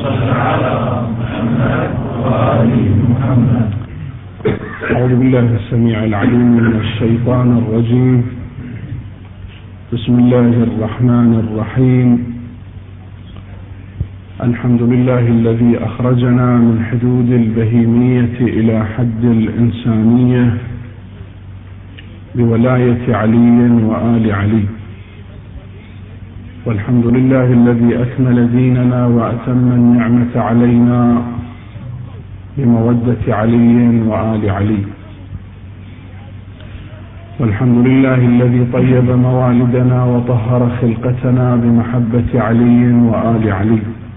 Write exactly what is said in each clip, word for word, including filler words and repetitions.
صل على محمد وآل محمد. أعوذ بالله السميع العليم من الشيطان الرجيم. بسم الله الرحمن الرحيم. الحمد لله الذي أخرجنا من حدود البهيمية إلى حد الإنسانية بولاية علي وآل علي. والحمد لله الذي أكمل ديننا وأتم النعمة علينا بمودة علي وآل علي. والحمد لله الذي طيب موالدنا وطهر خلقتنا بمحبة علي وآل علي.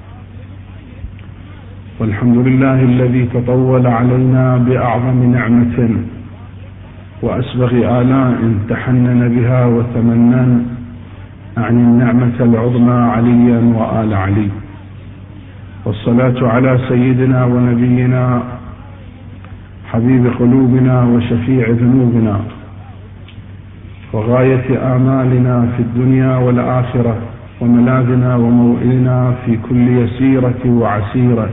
والحمد لله الذي تطول علينا بأعظم نعمة وأسبغ آلاء تحنن بها وتمنن عن النعمة العظمى عليا وآل علي. والصلاة على سيدنا ونبينا حبيب قلوبنا وشفيع ذنوبنا وغاية آمالنا في الدنيا والآخرة وملاذنا وموئلنا في كل يسيرة وعسيرة،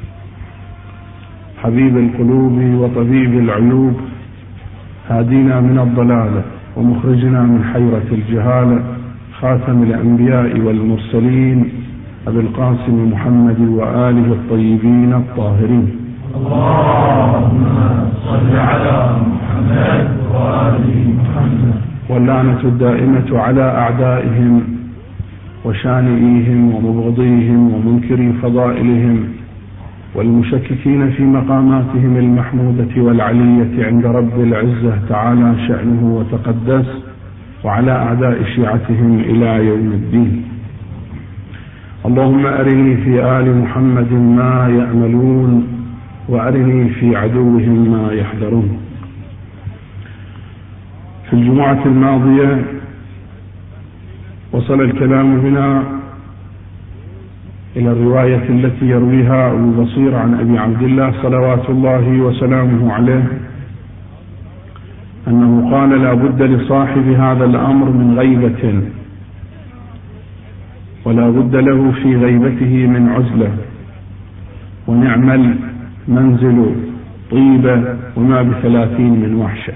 حبيب القلوب وطبيب العيوب، هادينا من الضلالة ومخرجنا من حيرة الجهالة، خاتم الأنبياء والمرسلين أبي القاسم محمد وآله الطيبين الطاهرين. اللهم صل على محمد وآل محمد. واللعنة الدائمة على أعدائهم وشانئيهم ومبغضيهم ومنكري فضائلهم والمشككين في مقاماتهم المحمودة والعلية عند رب العزة تعالى شأنه وتقدس، وعلى أعداء شيعتهم إلى يوم الدين. اللهم أرني في آل محمد ما يأملون وأرني في عدوهم ما يحذرون. في الجمعة الماضية وصل الكلام هنا إلى الرواية التي يرويها أبو البصير عن أبي عبد الله صلوات الله وسلامه عليه أنه قال: لا بد لصاحب هذا الأمر من غيبة، ولا بد له في غيبته من عزلة، ونعم المنزل طيبة وما بثلاثين من وحشة.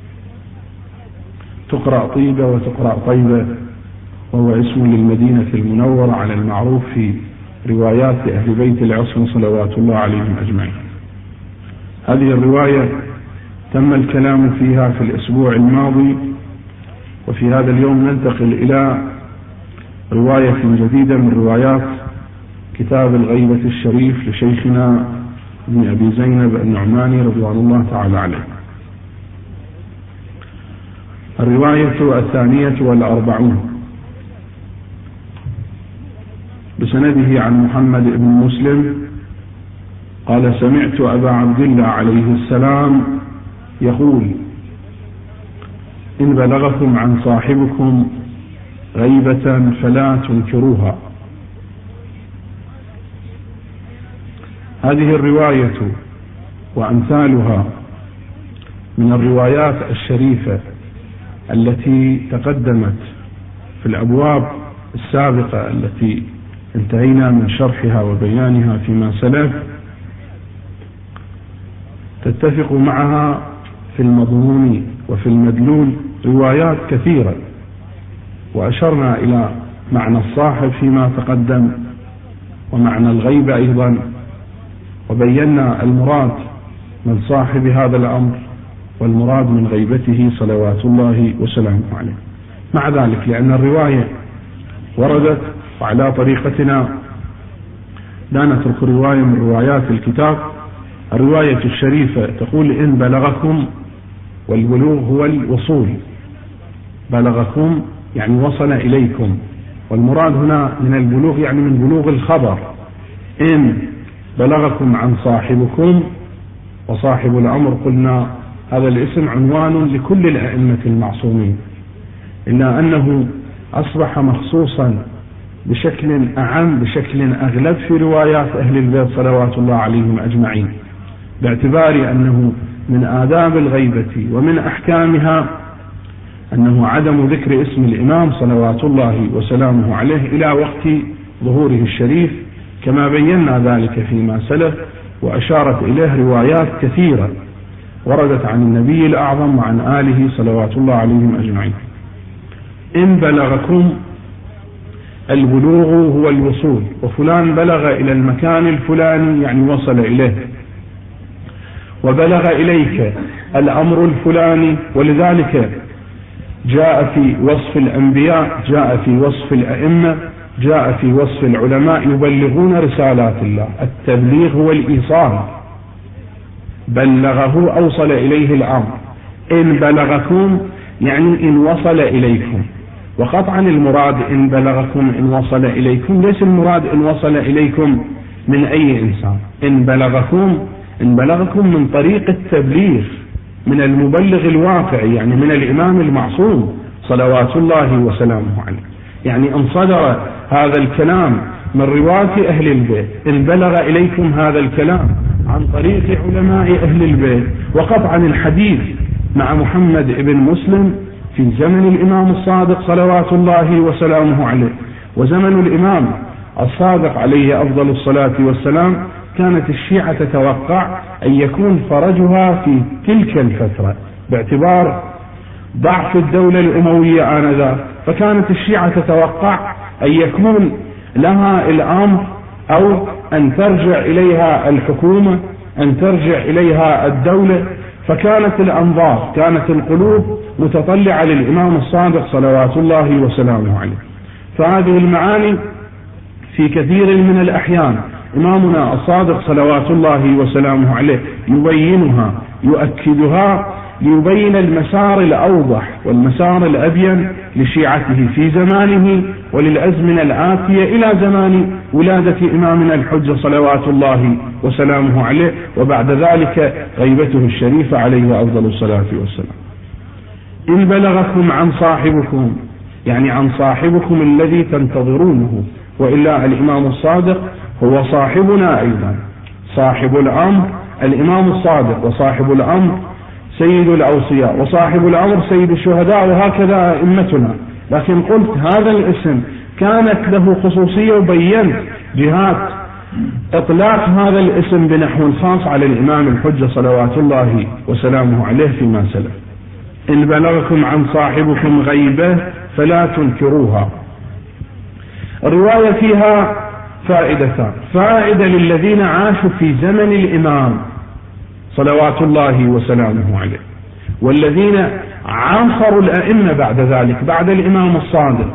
تقرأ طيبة وتقرأ طيبة، وهو اسم للمدينة المنورة على المعروف في روايات أهل بيت العصر صلوات الله عليهم أجمعين. هذه الرواية تم الكلام فيها في الأسبوع الماضي، وفي هذا اليوم ننتقل إلى رواية جديدة من روايات كتاب الغيبة الشريف لشيخنا ابن أبي زينب النعماني رضوان الله تعالى عليه. الرواية الثانية والأربعون بسنده عن محمد بن مسلم قال: سمعت أبا عبد الله عليه السلام يقول: إن بلغكم عن صاحبكم غيبة فلا تنكروها. هذه الرواية وأمثالها من الروايات الشريفة التي تقدمت في الأبواب السابقة التي انتهينا من شرحها وبيانها فيما سلف، تتفق معها في المضمون وفي المدلول روايات كثيرة، وأشرنا إلى معنى الصاحب فيما تقدم ومعنى الغيبة أيضا، وبينا المراد من صاحب هذا الأمر والمراد من غيبته صلوات الله وسلامه عليه. مع ذلك لأن الرواية وردت وعلى طريقتنا لا نترك رواية من روايات الكتاب، الرواية الشريفة تقول: إن بلغكم، والبلوغ هو الوصول، بلغكم يعني وصل إليكم، والمراد هنا من البلوغ يعني من بلوغ الخبر. إن بلغكم عن صاحبكم، وصاحب الأمر قلنا هذا الاسم عنوان لكل الأئمة المعصومين، إلا أنه أصبح مخصوصا بشكل أعم بشكل أغلب في روايات أهل البيت صلوات الله عليهم أجمعين، باعتبار أنه من آداب الغيبة ومن أحكامها أنه عدم ذكر اسم الإمام صلوات الله وسلامه عليه إلى وقت ظهوره الشريف، كما بينا ذلك فيما سلف، وأشارت إليه روايات كثيرة وردت عن النبي الأعظم وعن آله صلوات الله عليهم أجمعين. إن بلغكم، البلوغ هو الوصول، وفلان بلغ إلى المكان الفلاني يعني وصل إليه، وبلغ إليك الأمر الفلاني. ولذلك جاء في وصف الأنبياء، جاء في وصف الأئمة، جاء في وصف العلماء يبلغون رسالات الله. التبليغ والإيصال، بلغه أوصل إليه الأمر. إن بلغكم يعني إن وصل إليكم، وقطعا المراد إن بلغكم إن وصل إليكم، ليس المراد إن وصل إليكم من أي إنسان. إن بلغكم إن بلغكم من طريق التبليغ، من المبلغ الواقع، يعني من الإمام المعصوم صلوات الله وسلامه عليه. يعني إن صدر هذا الكلام من رواة أهل البيت، إن بلغ إليكم هذا الكلام عن طريق علماء أهل البيت، وقطعا الحديث مع محمد بن مسلم في زمن الإمام الصادق صلوات الله وسلامه عليه، وزمن الإمام الصادق عليه أفضل الصلاة والسلام كانت الشيعة تتوقع أن يكون فرجها في تلك الفترة باعتبار ضعف الدولة الأموية آنذاك، فكانت الشيعة تتوقع أن يكون لها الأمر أو أن ترجع إليها الحكومة، أن ترجع إليها الدولة. فكانت الأنظار، كانت القلوب متطلعة للإمام الصادق صلوات الله وسلامه عليه. فهذه المعاني في كثير من الأحيان إمامنا الصادق صلوات الله وسلامه عليه يبينها، يؤكدها، ليبين المسار الأوضح والمسار الأبين لشيعته في زمانه وللأزمنة الآتية إلى زمان ولادة إمامنا الحجة صلوات الله وسلامه عليه، وبعد ذلك غيبته الشريفة عليه أفضل الصلاة والسلام. إن بلغكم عن صاحبكم يعني عن صاحبكم الذي تنتظرونه، وإلا الإمام الصادق هو صاحبنا أيضا، صاحب الأمر الإمام الصادق، وصاحب الأمر سيد الأوصياء، وصاحب الأمر سيد الشهداء، وهكذا أئمتنا. لكن قلت هذا الاسم كانت له خصوصية، وبينت جهات إطلاق هذا الاسم بنحو خاص على الإمام الحجة صلوات الله وسلامه عليه فيما سلف. إن بلغكم عن صاحبكم غيبة فلا تنكروها. الرواية فيها فائدتان: فائدة للذين عاشوا في زمن الإمام صلوات الله وسلامه عليه، والذين عاصروا الأئمة بعد ذلك بعد الإمام الصادق.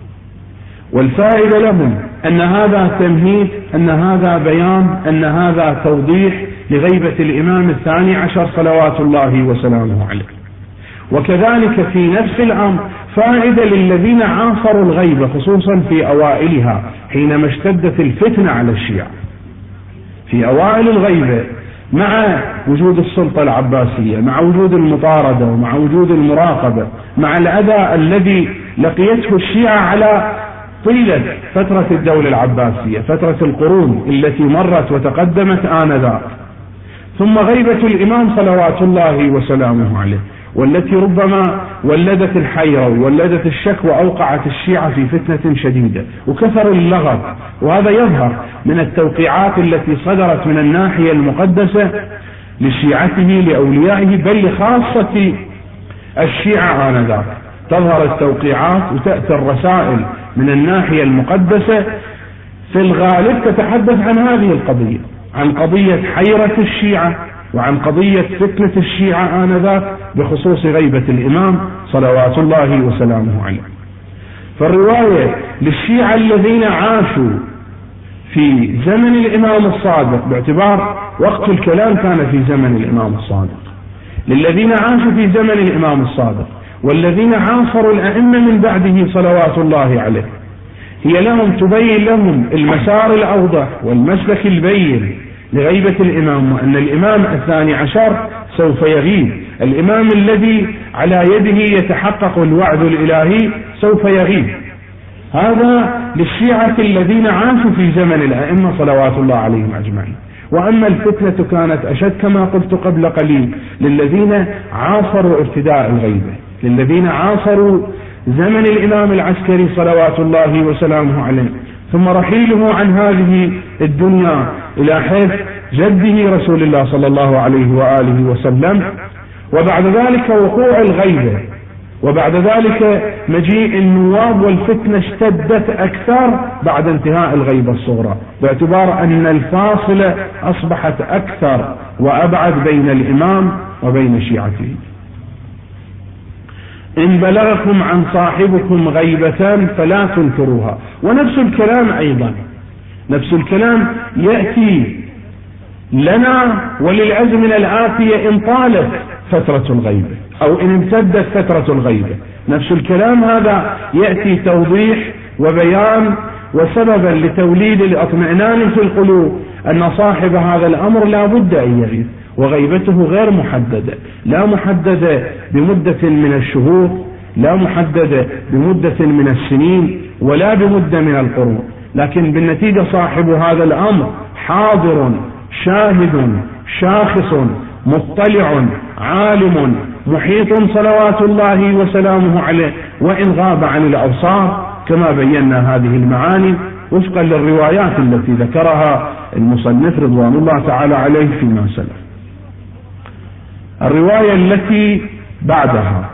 والفائدة لهم أن هذا تمهيد، أن هذا بيان، أن هذا توضيح لغيبة الإمام الثاني عشر صلوات الله وسلامه عليه. وكذلك في نفس الأمر فائدة للذين عاصروا الغيبة، خصوصا في أوائلها حينما اشتدت الفتنة على الشيعة. في أوائل الغيبة مع وجود السلطة العباسية، مع وجود المطاردة، ومع وجود المراقبة، مع الأذى الذي لقيته الشيعة على طيلة فترة الدولة العباسية، فترة القرون التي مرت وتقدمت آنذاك، ثم غيبة الإمام صلوات الله وسلامه عليه، والتي ربما ولدت الحيرة وولدت الشك وأوقعت الشيعة في فتنة شديدة وكثر اللغط. وهذا يظهر من التوقيعات التي صدرت من الناحية المقدسة لشيعته لأوليائه، بل لخاصة الشيعة آنذاك. تظهر التوقيعات وتأتي الرسائل من الناحية المقدسة في الغالب تتحدث عن هذه القضية، عن قضية حيرة الشيعة، وعن قضية فتنة الشيعة آنذاك بخصوص غيبة الإمام صلوات الله وسلامه عليه. فالرواية للشيعة الذين عاشوا في زمن الإمام الصادق، باعتبار وقت الكلام كان في زمن الإمام الصادق، للذين عاشوا في زمن الإمام الصادق والذين عاصروا الأئمة من بعده صلوات الله عليه، هي لهم تبين لهم المسار الأوضح والمسلك البين لغيبة الإمام، وأن الإمام الثاني عشر سوف يغيب. الإمام الذي على يده يتحقق الوعد الإلهي سوف يغيب. هذا للشيعة الذين عاشوا في زمن الأئمة صلوات الله عليهم أجمعين. وأما الفتنة كانت أشد كما قلت قبل قليل للذين عاصروا ارتداء الغيبة، للذين عاصروا زمن الإمام العسكري صلوات الله وسلامه عليه، ثم رحيله عن هذه الدنيا إلى حيث جده رسول الله صلى الله عليه وآله وسلم، وبعد ذلك وقوع الغيبة، وبعد ذلك مجيء النواب والفتنة اشتدت أكثر بعد انتهاء الغيبة الصغرى، باعتبار أن الفاصلة أصبحت أكثر وأبعد بين الإمام وبين شيعته. إن بلغكم عن صاحبكم غيبة فلا تنكروها. ونفس الكلام أيضا، نفس الكلام يأتي لنا وللأزمنة الآتية إن طالت فترة الغيبة أو إن امتدت فترة الغيبة. نفس الكلام هذا يأتي توضيح وبيان وسببا لتوليد الاطمئنان في القلوب أن صاحب هذا الأمر لا بد أن يغيب، وغيبته غير محددة، لا محددة بمدة من الشهور، لا محددة بمدة من السنين، ولا بمدة من القرون، لكن بالنتيجة صاحب هذا الأمر حاضر شاهد شاخص مطلع عالم محيط صلوات الله وسلامه عليه، وإن غاب عن الأبصار، كما بينا هذه المعاني وفقا للروايات التي ذكرها المصنف رضوان الله تعالى عليه فيما سلف. الرواية التي بعدها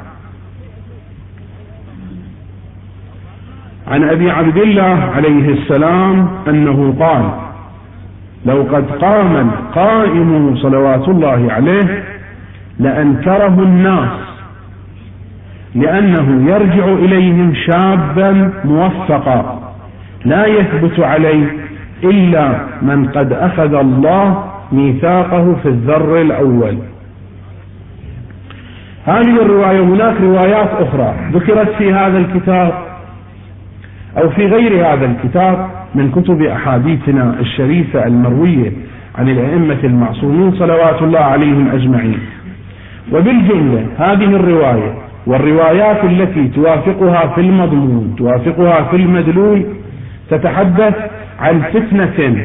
عن أبي عبد الله عليه السلام أنه قال: لو قد قام القائم صلوات الله عليه لأنكره الناس، لأنه يرجع إليهم شابا موفقا لا يثبت عليه إلا من قد أخذ الله ميثاقه في الذر الأول. هذه الرواية، هناك روايات أخرى ذكرت في هذا الكتاب أو في غير هذا الكتاب من كتب أحاديثنا الشريفة المروية عن الأئمة المعصومين صلوات الله عليهم أجمعين. وبالجملة هذه الرواية والروايات التي توافقها في المضمون توافقها في المدلول تتحدث عن فتنة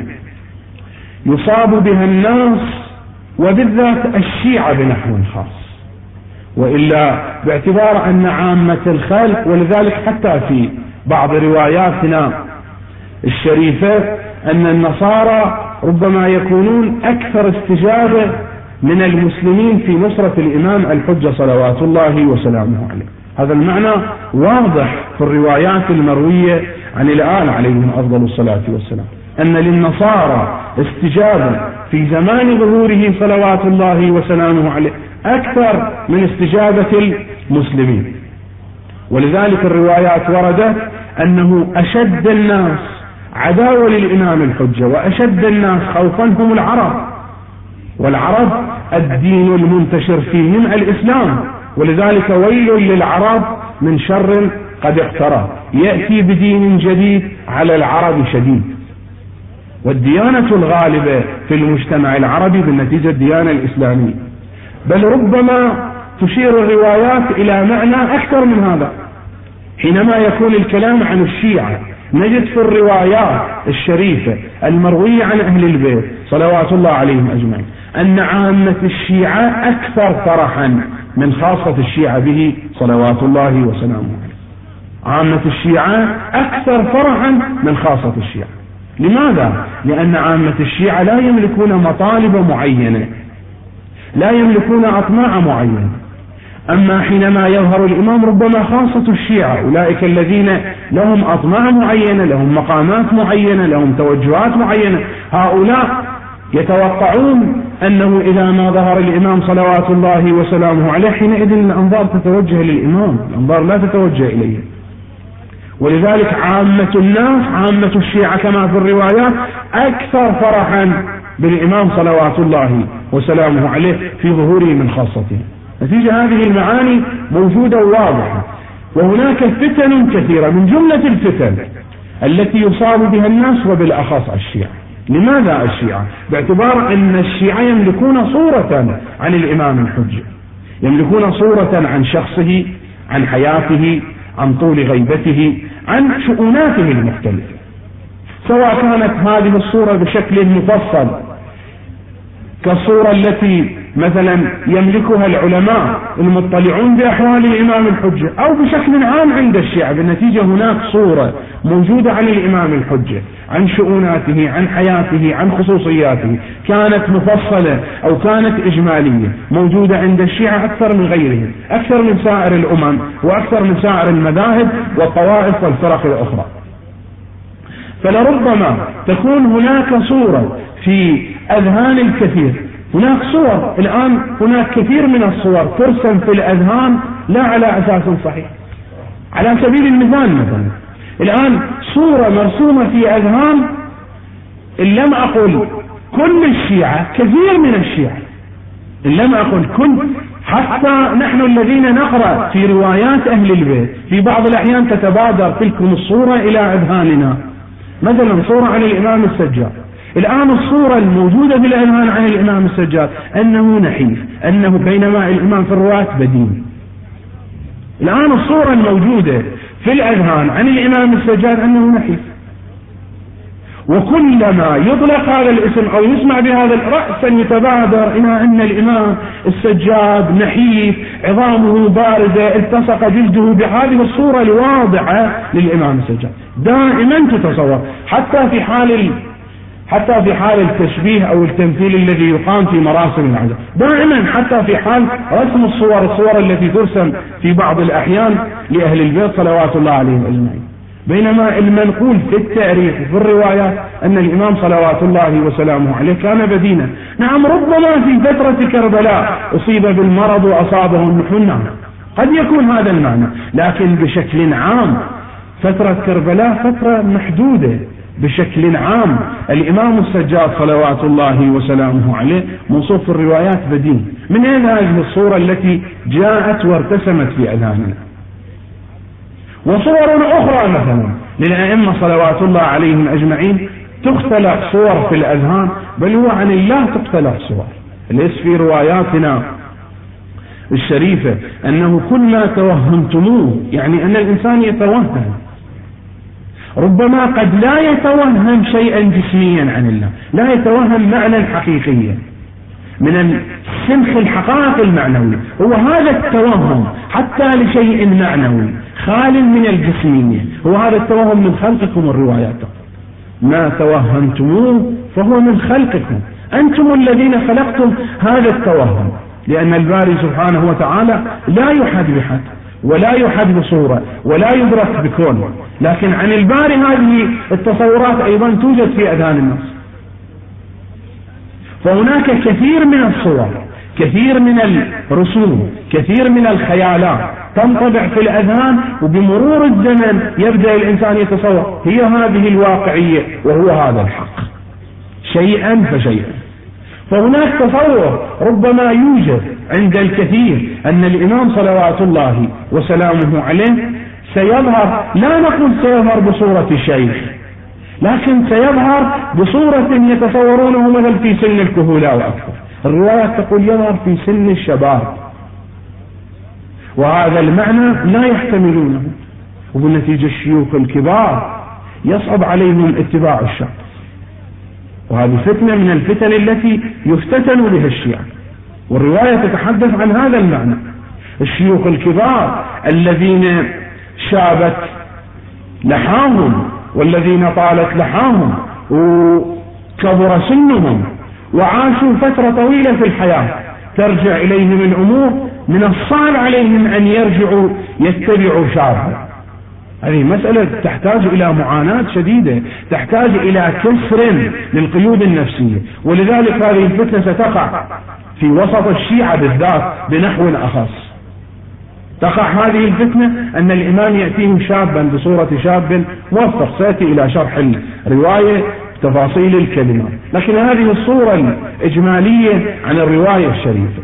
يصاب بها الناس وبالذات الشيعة بنحو خاص، وإلا باعتبار أن عامة الخلق، ولذلك حتى في بعض رواياتنا الشريفة أن النصارى ربما يكونون أكثر استجابة من المسلمين في نصرة الإمام الحجة صلوات الله وسلامه عليه. هذا المعنى واضح في الروايات المروية عن الآل عليهم أفضل الصلاة والسلام، أن للنصارى استجابة في زمان ظهوره صلوات الله وسلامه عليه أكثر من استجابة المسلمين. ولذلك الروايات وردت أنه أشد الناس عداوة للإمام الحجة وأشد الناس خوفا هم العرب، والعرب الدين المنتشر فيهم الإسلام، ولذلك ويل للعرب من شر قد اقترب، يأتي بدين جديد على العرب شديد. والديانة الغالبة في المجتمع العربي بالنتيجة الديانة الإسلامية، بل ربما تشير الروايات إلى معنى أكثر من هذا. حينما يكون الكلام عن الشيعة نجد في الروايات الشريفة المروية عن أهل البيت صلوات الله عليهم أجمعين أن عامة الشيعة أكثر فرحا من خاصة الشيعة به صلوات الله وسلامه عليه. عامة الشيعة أكثر فرحا من خاصة الشيعة. لماذا؟ لأن عامة الشيعة لا يملكون مطالب معينة، لا يملكون أطماع معينة. أما حينما يظهر الإمام ربما خاصة الشيعة أولئك الذين لهم أطماع معينة، لهم مقامات معينة، لهم توجهات معينة، هؤلاء يتوقعون أنه إذا ما ظهر الإمام صلوات الله وسلامه عليه حينئذ الأنظار تتوجه للإمام، الأنظار لا تتوجه إليه. ولذلك عامة الناس، عامة الشيعة كما في الروايات، أكثر فرحا بالإمام صلوات الله وسلامه عليه في ظهوره من خاصته. نتيجة هذه المعاني موجودة وواضحة. وهناك فتن كثيرة، من جملة الفتن التي يصاب بها الناس وبالأخص الشيعة. لماذا الشيعة؟ باعتبار أن الشيعة يملكون صورة عن الإمام الحجة، يملكون صورة عن شخصه، عن حياته، عن طول غيبته، عن شؤوناته المختلفة، سواء كانت هذه الصورة بشكل مفصل كالصورة التي مثلا يملكها العلماء المطلعون بأحوال الإمام الحجة، أو بشكل عام عند الشيعة. بالنتيجة هناك صورة موجودة عن الإمام الحجة، عن شؤوناته، عن حياته، عن خصوصياته، كانت مفصلة أو كانت إجمالية، موجودة عند الشيعة أكثر من غيرهم، أكثر من سائر الأمم، وأكثر من سائر المذاهب والطوائف والفرق الأخرى. فلربما تكون هناك صورة في أذهان الكثير، هناك صور الآن، هناك كثير من الصور ترسم في الأذهان لا على أساس صحيح. على سبيل المثال مثلا الآن صورة مرسومة في أذهان، إن لم أقل كل الشيعة، كثير من الشيعة، إن لم أقل كل، حتى نحن الذين نقرأ في روايات أهل البيت في بعض الأحيان تتبادر تلكم الصورة إلى أذهاننا. مثلا صورة عن الإمام السجاد، الآن الصورة الموجودة في الأذهان عن الإمام السجاد أنه نحيف، أنه بينما الإمام في الروايات بدين. الآن الصورة الموجودة في الأذهان عن الإمام السجاد أنه نحيف، وكلما يطلق هذا الاسم أو يسمع بهذا رأسا يتبادر إلى أن الإمام السجاد نحيف، عظامه باردة، التصق جلده، بهذه الصورة الواضحة للإمام السجاد. دائما تتصور حتى في حال حتى في حال التشبيه أو التمثيل الذي يقام في مراسم العزاء، دائما حتى في حال رسم الصور الصور التي ترسم في بعض الأحيان لأهل البيت صلوات الله عليهم أجمعين. بينما المنقول في التاريخ وفي الروايات أن الإمام صلوات الله وسلامه عليه كان بدينا. نعم، ربما في فترة كربلاء أصيب بالمرض وأصابه النحو، قد يكون هذا المعنى، لكن بشكل عام فترة كربلاء فترة محدودة. بشكل عام الإمام السجاد صلوات الله وسلامه عليه موصوف في الروايات بدين. من أين هذه الصورة التي جاءت وارتسمت في أذهاننا؟ وصور أخرى مثلا للأئمة صلوات الله عليهم أجمعين تختلق صور في الأذهان، بل هو عن الله تختلق صور. ليس في رواياتنا الشريفة أنه كل ما توهمتموه، يعني أن الإنسان يتوهم، ربما قد لا يتوهم شيئا جسميا عن الله، لا يتوهم معنى حقيقيا من السمخ الحقائق المعنوية، هو هذا التوهم حتى لشيء معنوي خال من الجسمية، هو هذا التوهم من خلقكم. الروايات ما توهمتموه فهو من خلقكم، أنتم الذين خلقتم هذا التوهم، لأن الباري سبحانه وتعالى لا يحد بحد ولا يحد بصورة ولا يدرك بكون، لكن عن الباري هذه التصورات أيضا توجد في أذهان الناس. فهناك كثير من الصور، كثير من الرسوم، كثير من الخيالات تنطبع في الأذهان، وبمرور الزمن يبدأ الإنسان يتصور هي هذه الواقعية وهو هذا الحق شيئا فشيئا. فهناك تصور ربما يوجد عند الكثير أن الإمام صلوات الله وسلامه عليه سيظهر، لا نقول سيظهر بصورة الشيخ، لكن سيظهر بصورة يتصورونه مثل في سن الكهولة وأكثر. الروايات تقول يظهر في سن الشباب، وهذا المعنى لا يحتملونه، وبالنتيجة الشيوخ الكبار يصعب عليهم اتباع الشرع، وهذه فتنة من الفتن التي يفتتن بها الشيعة. والرواية تتحدث عن هذا المعنى. الشيوخ الكبار الذين شابت لحاهم والذين طالت لحاهم وكبر سنهم وعاشوا فترة طويلة في الحياة، ترجع إليهم الأمور من الصعب عليهم أن يرجعوا يتبعوا شرعا. هذه مسألة تحتاج إلى معاناة شديدة، تحتاج إلى كسر للقيود النفسية، ولذلك هذه الفتنة ستقع في وسط الشيعة بالذات بنحو أخص. تقع هذه الفتنة أن الإمام يأتيهم شابا بصورة شاب موفق، سيأتي إلى شرح الرواية تفاصيل الكلمات، لكن هذه الصورة الإجمالية عن الرواية الشريفة.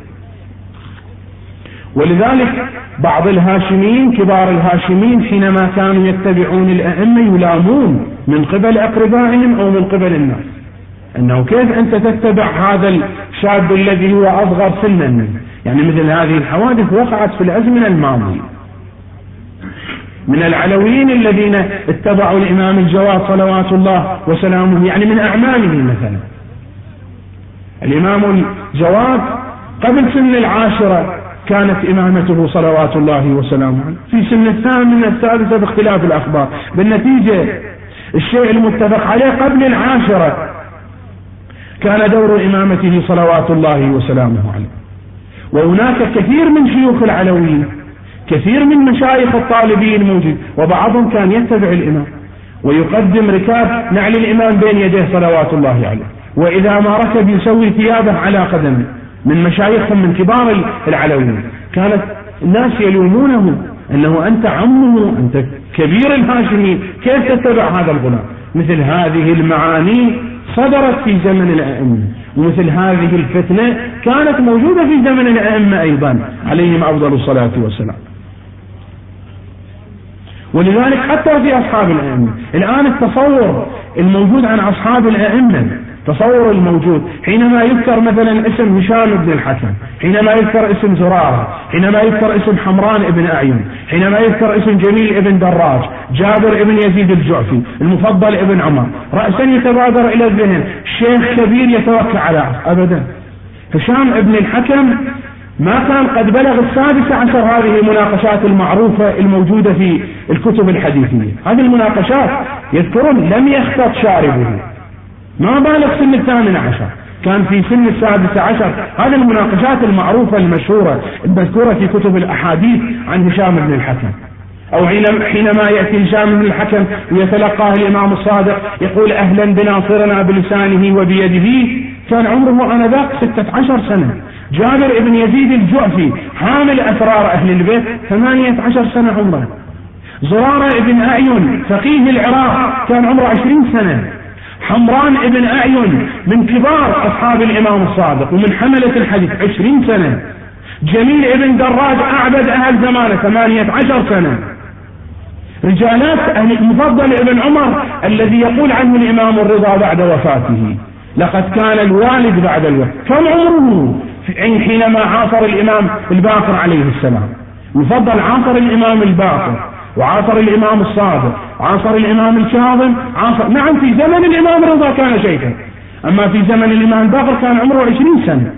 ولذلك بعض الهاشميين كبار الهاشمين حينما كانوا يتبعون الأئمة يلامون من قبل أقربائهم أو من قبل الناس، أنه كيف أنت تتبع هذا الشاب الذي هو أصغر سنا منه؟ يعني مثل هذه الحوادث وقعت في الأزمنة الماضية من العلويين الذين اتبعوا الإمام الجواد صلوات الله وسلامه، يعني من أعمامه مثلا الإمام الجواد قبل سن العاشرة كانت إمامته صلوات الله وسلامه عليه، في سن الثامنة السادسة باختلاف الأخبار. بالنتيجة الشيء المتفق عليه قبل العاشرة كان دور إمامته صلوات الله وسلامه عليه. وهناك كثير من شيوخ العلويين، كثير من مشايخ الطالبين موجود، وبعضهم كان يتبع الإمام ويقدم ركاب نعل الإمام بين يديه صلوات الله عليه، وإذا ما ركب يسوي ثيابه على قدمه، من مشايخهم من كبار العلويين. كانت الناس يلومونه أنه أنت عمه، أنت كبير الهاشمين، كيف تتبع هذا الغلام؟ مثل هذه المعاني صدرت في زمن الأئمة، ومثل هذه الفتنة كانت موجودة في زمن الأئمة أيضا عليهم أفضل الصلاة والسلام. ولذلك حتى في أصحاب الأئمة الآن التصور الموجود عن أصحاب الأئمة، تصور الموجود حينما يذكر مثلا اسم هشام بن الحكم، حينما يذكر اسم زرارة، حينما يذكر اسم حمران بن أعين، حينما يذكر اسم جميل بن دراج، جابر بن يزيد الجعفي، المفضل بن عمر، رأسا يتبادر إلى الذهن شيخ كبير يتوكل على أبدا. هشام بن الحكم ما كان قد بلغ السادسة عشر هذه المناقشات المعروفة الموجودة في الكتب الحديثية. هذه المناقشات يذكرون لم يخطط شاربه، ما بالغ سن الثامن عشر، كان في سن السادسة عشر. هذه المناقشات المعروفة المشهورة المذكورة في كتب الأحاديث عن هشام بن الحكم. أو حينما يأتي هشام بن الحكم ويتلقاه الإمام الصادق يقول أهلا بناصرنا بلسانه وبيده، كان عمره آنذاك ستة عشر سنة. جابر بن يزيد الجعفي حامل أسرار أهل البيت ثمانية عشر سنة عمره. زرارة بن أعين فقيه العراق كان عمره عشرين سنة. حمران بن أعين من كبار أصحاب الإمام الصادق ومن حملة الحديث عشرين سنة. جميل بن دراج أعبد أهل زمانه ثمانية عشر سنة. رجالات أهل المفضل ابن عمر الذي يقول عنه الإمام الرضا بعد وفاته لقد كان الوالد بعد الوفاة. كم عمره حينما عاصر الإمام الباقر عليه السلام؟ المفضل عاصر الإمام الباقر وعاصر الإمام الصادق وعاصر الإمام الكاظم، عاصر نعم في زمن الإمام الرضا كان شيخا، أما في زمن الإمام الباقر كان عمره عشرين سنة.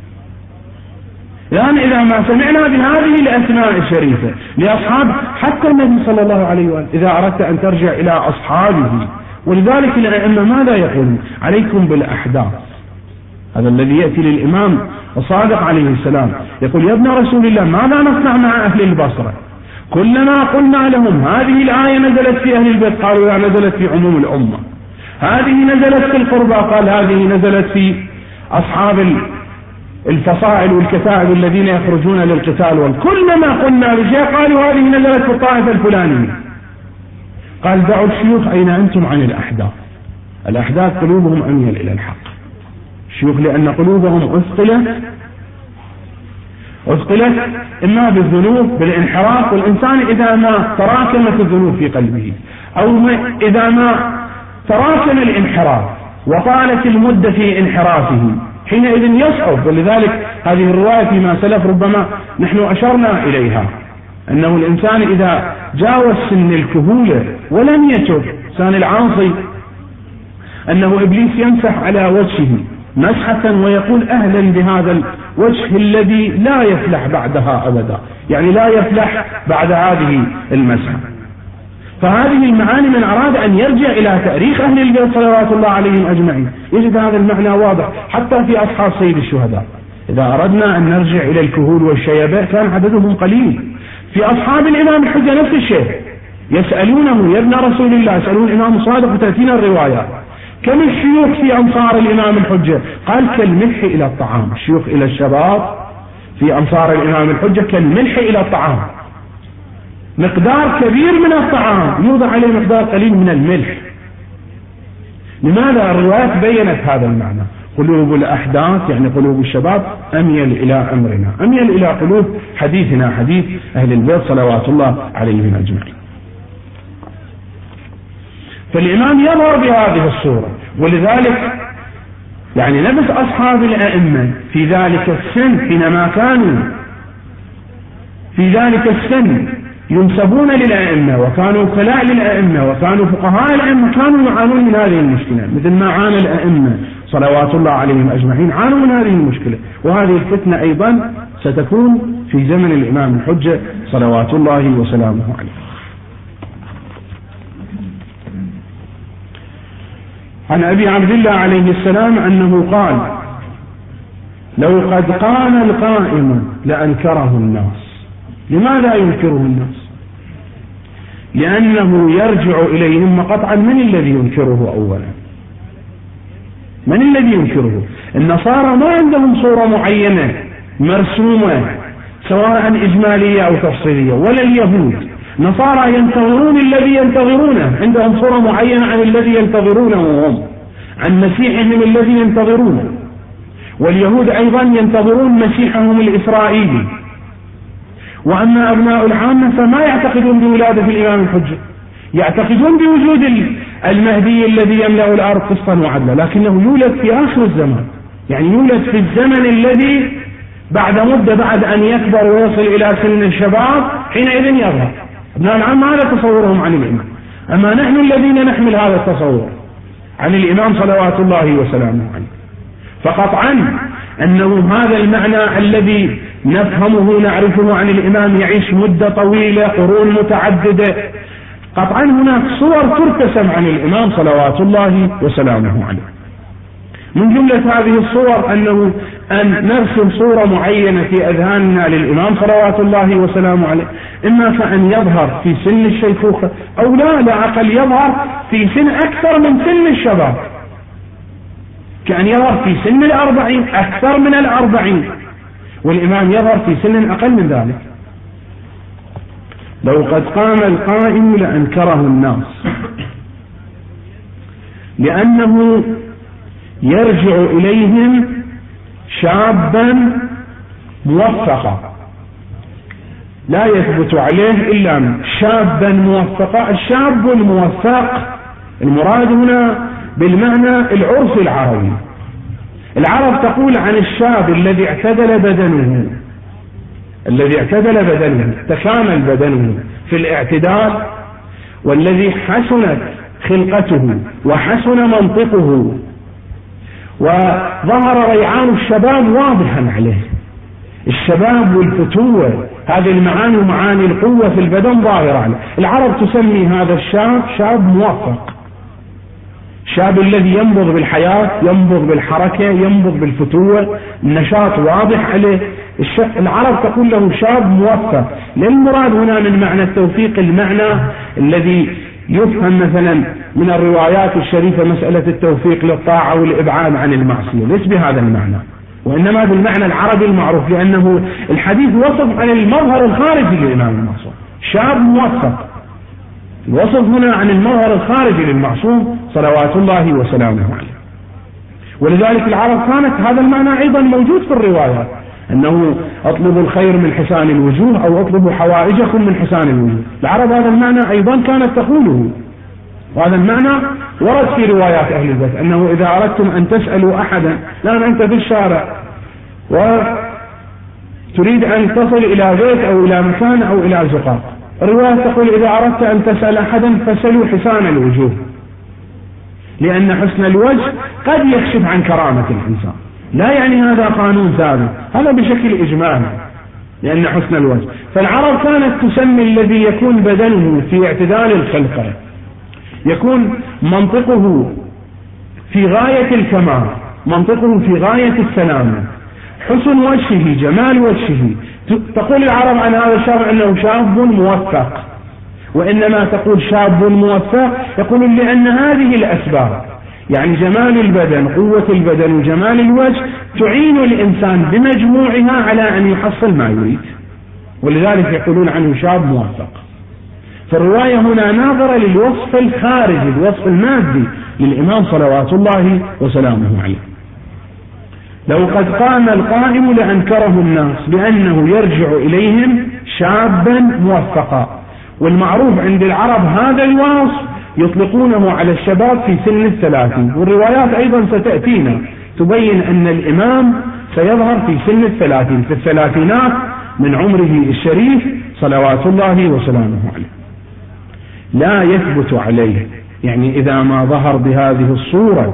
الآن إذا ما سمعنا بهذه الأسماء الشريفة لأصحاب حتى النبي صلى الله عليه وآله، إذا أردت أن ترجع إلى أصحابه. ولذلك الأئمة ماذا يقولون؟ عليكم بالأحداث. هذا الذي يأتي للإمام الصادق عليه السلام يقول يا ابن رسول الله ماذا نصنع مع أهل البصرة؟ كلما قلنا لهم هذه الآية نزلت في أهل البيت قالوا لا نزلت في عموم الأمة، هذه نزلت في القربى قال هذه نزلت في أصحاب الفصائل والكتائب الذين يخرجون للقتال. وكلما قلنا بشيء قالوا هذه نزلت في الطائفة الفلانية. قال دعوا الشيوخ أين أنتم عن الأحداث؟ الأحداث قلوبهم أميل إلى الحق. الشيوخ لأن قلوبهم أثقلت أثقلت إما بالذنوب بالانحراف، والإنسان إذا ما تراكمت الذنوب في قلبه أو ما إذا ما تراكم الانحراف وطالت المدة في انحرافه حينئذ يصعب. ولذلك هذه الرواية فيما سلف ربما نحن أشرنا إليها أنه الإنسان إذا جاوز سن الكهولة ولم يتب سان العاصي أنه إبليس يمسح على وجهه مسحة ويقول أهلا بهذا الوجه الذي لا يفلح بعدها أبدا، يعني لا يفلح بعد هذه المسحة. فهذه المعاني من أراد أن يرجع إلى تاريخ أهل البيت صلوات الله عليهم أجمعين يجد هذا المعنى واضح حتى في أصحاب سيد الشهداء. إذا أردنا أن نرجع إلى الكهول والشيباء كان عددهم قليل. في أصحاب الإمام الحجة نفس الشيء، يسألونه يا ابن رسول الله، يسألون الإمام الصادق وتأتينا الروايات كم الشيوخ في أنصار الإمام الحجة؟ قال كالملح إلى الطعام. الشيوخ إلى الشباب في أنصار الإمام الحجة كالملح إلى الطعام، مقدار كبير من الطعام يوضع عليه مقدار قليل من الملح. لماذا؟ الروايات بيّنت هذا المعنى. قلوب الأحداث يعني قلوب الشباب أميل إلى أمرنا، أميل إلى قلوب حديثنا حديث أهل البيت صلوات الله عليهم أجمعين. فالإمام يظهر بهذه الصورة. ولذلك يعني نفس أصحاب الأئمة في ذلك السن حينما كانوا في ذلك السن ينسبون للأئمة وكانوا وكلاء للأئمة وكانوا فقهاء الأئمة، كانوا يعانون من هذه المشكلة مثل ما عانى الأئمة صلوات الله عليهم أجمعين عانوا من هذه المشكلة، وهذه الفتنة أيضا ستكون في زمن الإمام الحجة صلوات الله وسلامه عليه. عن أبي عبد الله عليه السلام أنه قال: لو قد قام القائم لأنكره الناس. لماذا ينكره الناس؟ لأنه يرجع إليهم قطعا. من الذي ينكره أولا؟ من الذي ينكره؟ النصارى ما عندهم صورة معينة مرسومة سواء إجمالية أو تفصيلية، ولا اليهود. نصارى ينتظرون الذي ينتظرونه، عندهم صورة معينة عن الذي ينتظرونه هم، عن مسيحهم الذي ينتظرونه. واليهود أيضا ينتظرون مسيحهم الإسرائيلي. وأما أبناء العامة فما يعتقدون بولادة الإمام الحجة، يعتقدون بوجود المهدي الذي يملأ الأرض قسطا وعدلا، لكنه يولد في آخر الزمان، يعني يولد في الزمن الذي بعد مدة، بعد أن يكبر ويصل إلى سن الشباب حينئذ يظهر. أبناء العامة هذا تصورهم عن الإمام، أما نحن الذين نحمل هذا التصور عن الإمام صلوات الله وسلامه عليه. فقطعا أنه هذا المعنى الذي نفهمه نعرفه عن الإمام يعيش مدة طويلة قرون متعددة، قطعا هناك صور ترتسم عن الإمام صلوات الله وسلامه عليه. من جملة هذه الصور أنه أن نرسم صورة معينة في أذهاننا للإمام صلوات الله وسلامه عليه، إما كأن يظهر في سن الشيخوخة أو لا لا أقل يظهر في سن أكثر من سن الشباب، كأن يظهر في سن الأربعين أكثر من الأربعين، والإمام يظهر في سن أقل من ذلك. لو قد قام القائم لأنكره الناس، لأنه يرجع إليهم شابا موفقا، لا يثبت عليه إلا من شابا موفقا. الشاب الموفق المراد هنا بالمعنى العرفي العربي. العرب تقول عن الشاب الذي اعتدل بدنه، الذي اعتدل بدنه تكامل بدنه في الاعتدال، والذي حسنت خلقته وحسن منطقه وظهر ريعان الشباب واضحا عليه. الشباب والفتوة هذه المعاني ومعاني القوة في البدن ظاهرة عليه. العرب تسمي هذا الشاب شاب موفق، الشاب الذي ينبض بالحياة، ينبض بالحركة، ينبض بالفتوة، النشاط واضح عليه. العرب تقول له شاب موفق. للمراد هنا من معنى التوفيق المعنى الذي يفهم مثلا من الروايات الشريفة مسألة التوفيق للطاعة والإبعاد عن المعصية، ليس بهذا المعنى، وإنما بالمعنى العربي المعروف، لأنه الحديث وصف عن المظهر الخارجي للإمام المعصوم شاب موفق. الوصف هنا عن المظهر الخارجي للمعصوم صلوات الله وسلامه عليه. ولذلك العرب كانت هذا المعنى أيضا موجود في الروايات، أنه أطلب الخير من حسان الوجوه أو أطلب حوائجكم من حسان الوجوه. العرب هذا المعنى أيضا كانت تقوله، وهذا المعنى ورد في روايات أهل البيت أنه إذا أردتم أن تسألوا أحدا، الآن أنت في الشارع وتريد أن تصل إلى بيت أو إلى مكان أو إلى زقاق، الرواية تقول إذا أردت أن تسأل أحدا فسلوا حسان الوجوه، لأن حسن الوجه قد يكشف عن كرامة الإنسان. لا يعني هذا قانون ثابت، هذا بشكل إجمالي لأن حسن الوجه. فالعرب كانت تسمي الذي يكون بدنه في اعتدال الخلقة، يكون منطقه في غاية الكمال، منطقه في غاية السلامة، حسن وجهه، جمال وجهه. تقول العرب عن هذا الشاب أنه شاب موفق، وإنما تقول شاب موفق يقول لأن هذه الأسباب، يعني جمال البدن، قوة البدن وجمال الوجه، تعين الإنسان بمجموعها على أن يحصل ما يريد، ولذلك يقولون عنه شاب موفق. فالرواية هنا ناظرة للوصف الخارجي، الوصف المادي للإمام صلوات الله وسلامه عليه. لو قد قام القائم لأنكره الناس بأنه يرجع إليهم شابا موفقا. والمعروف عند العرب هذا الوصف يطلقونه على الشباب في سن الثلاثين، والروايات أيضا ستأتينا تبين أن الإمام سيظهر في سن الثلاثين، في الثلاثينات من عمره الشريف صلوات الله وسلامه عليه. لا يثبت عليه، يعني إذا ما ظهر بهذه الصورة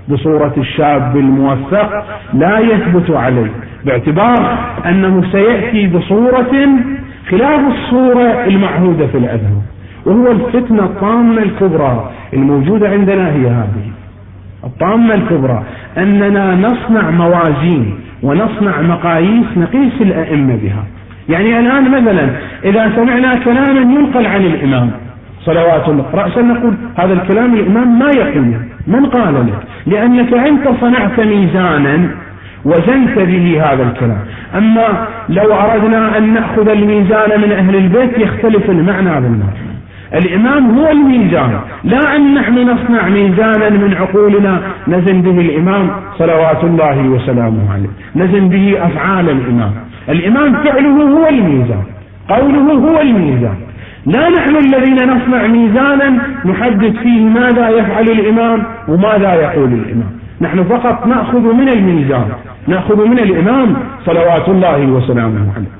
بصورة الشاب الموفق لا يثبت عليه، باعتبار أنه سيأتي بصورة خلاف الصورة المعهودة في الأذهان. وهو الفتنة الطامة الكبرى الموجودة عندنا هي هذه الطامة الكبرى، أننا نصنع موازين ونصنع مقاييس نقيس الأئمة بها. يعني الآن مثلا إذا سمعنا كلاما ينقل عن الإمام صلوات الله رأسا نقول هذا الكلام الإمام ما يقوله، من قال لك؟ لأنك أنت صنعت ميزانا وزنت به هذا الكلام. أما لو أردنا أن نأخذ الميزان من أهل البيت يختلف المعنى بالنار. الإمام هو الميزان، لا أن نحن نصنع ميزانا من عقولنا نزن به الإمام صلوات الله وسلامه عليه، نزن به أفعال الإمام. الإمام فعله هو الميزان، قوله هو الميزان، لا نحن الذين نصنع ميزانا نحدد فيه ماذا يفعل الإمام وماذا يقول الإمام. نحن فقط نأخذ من الميزان، نأخذ من الإمام صلوات الله وسلامه عليه،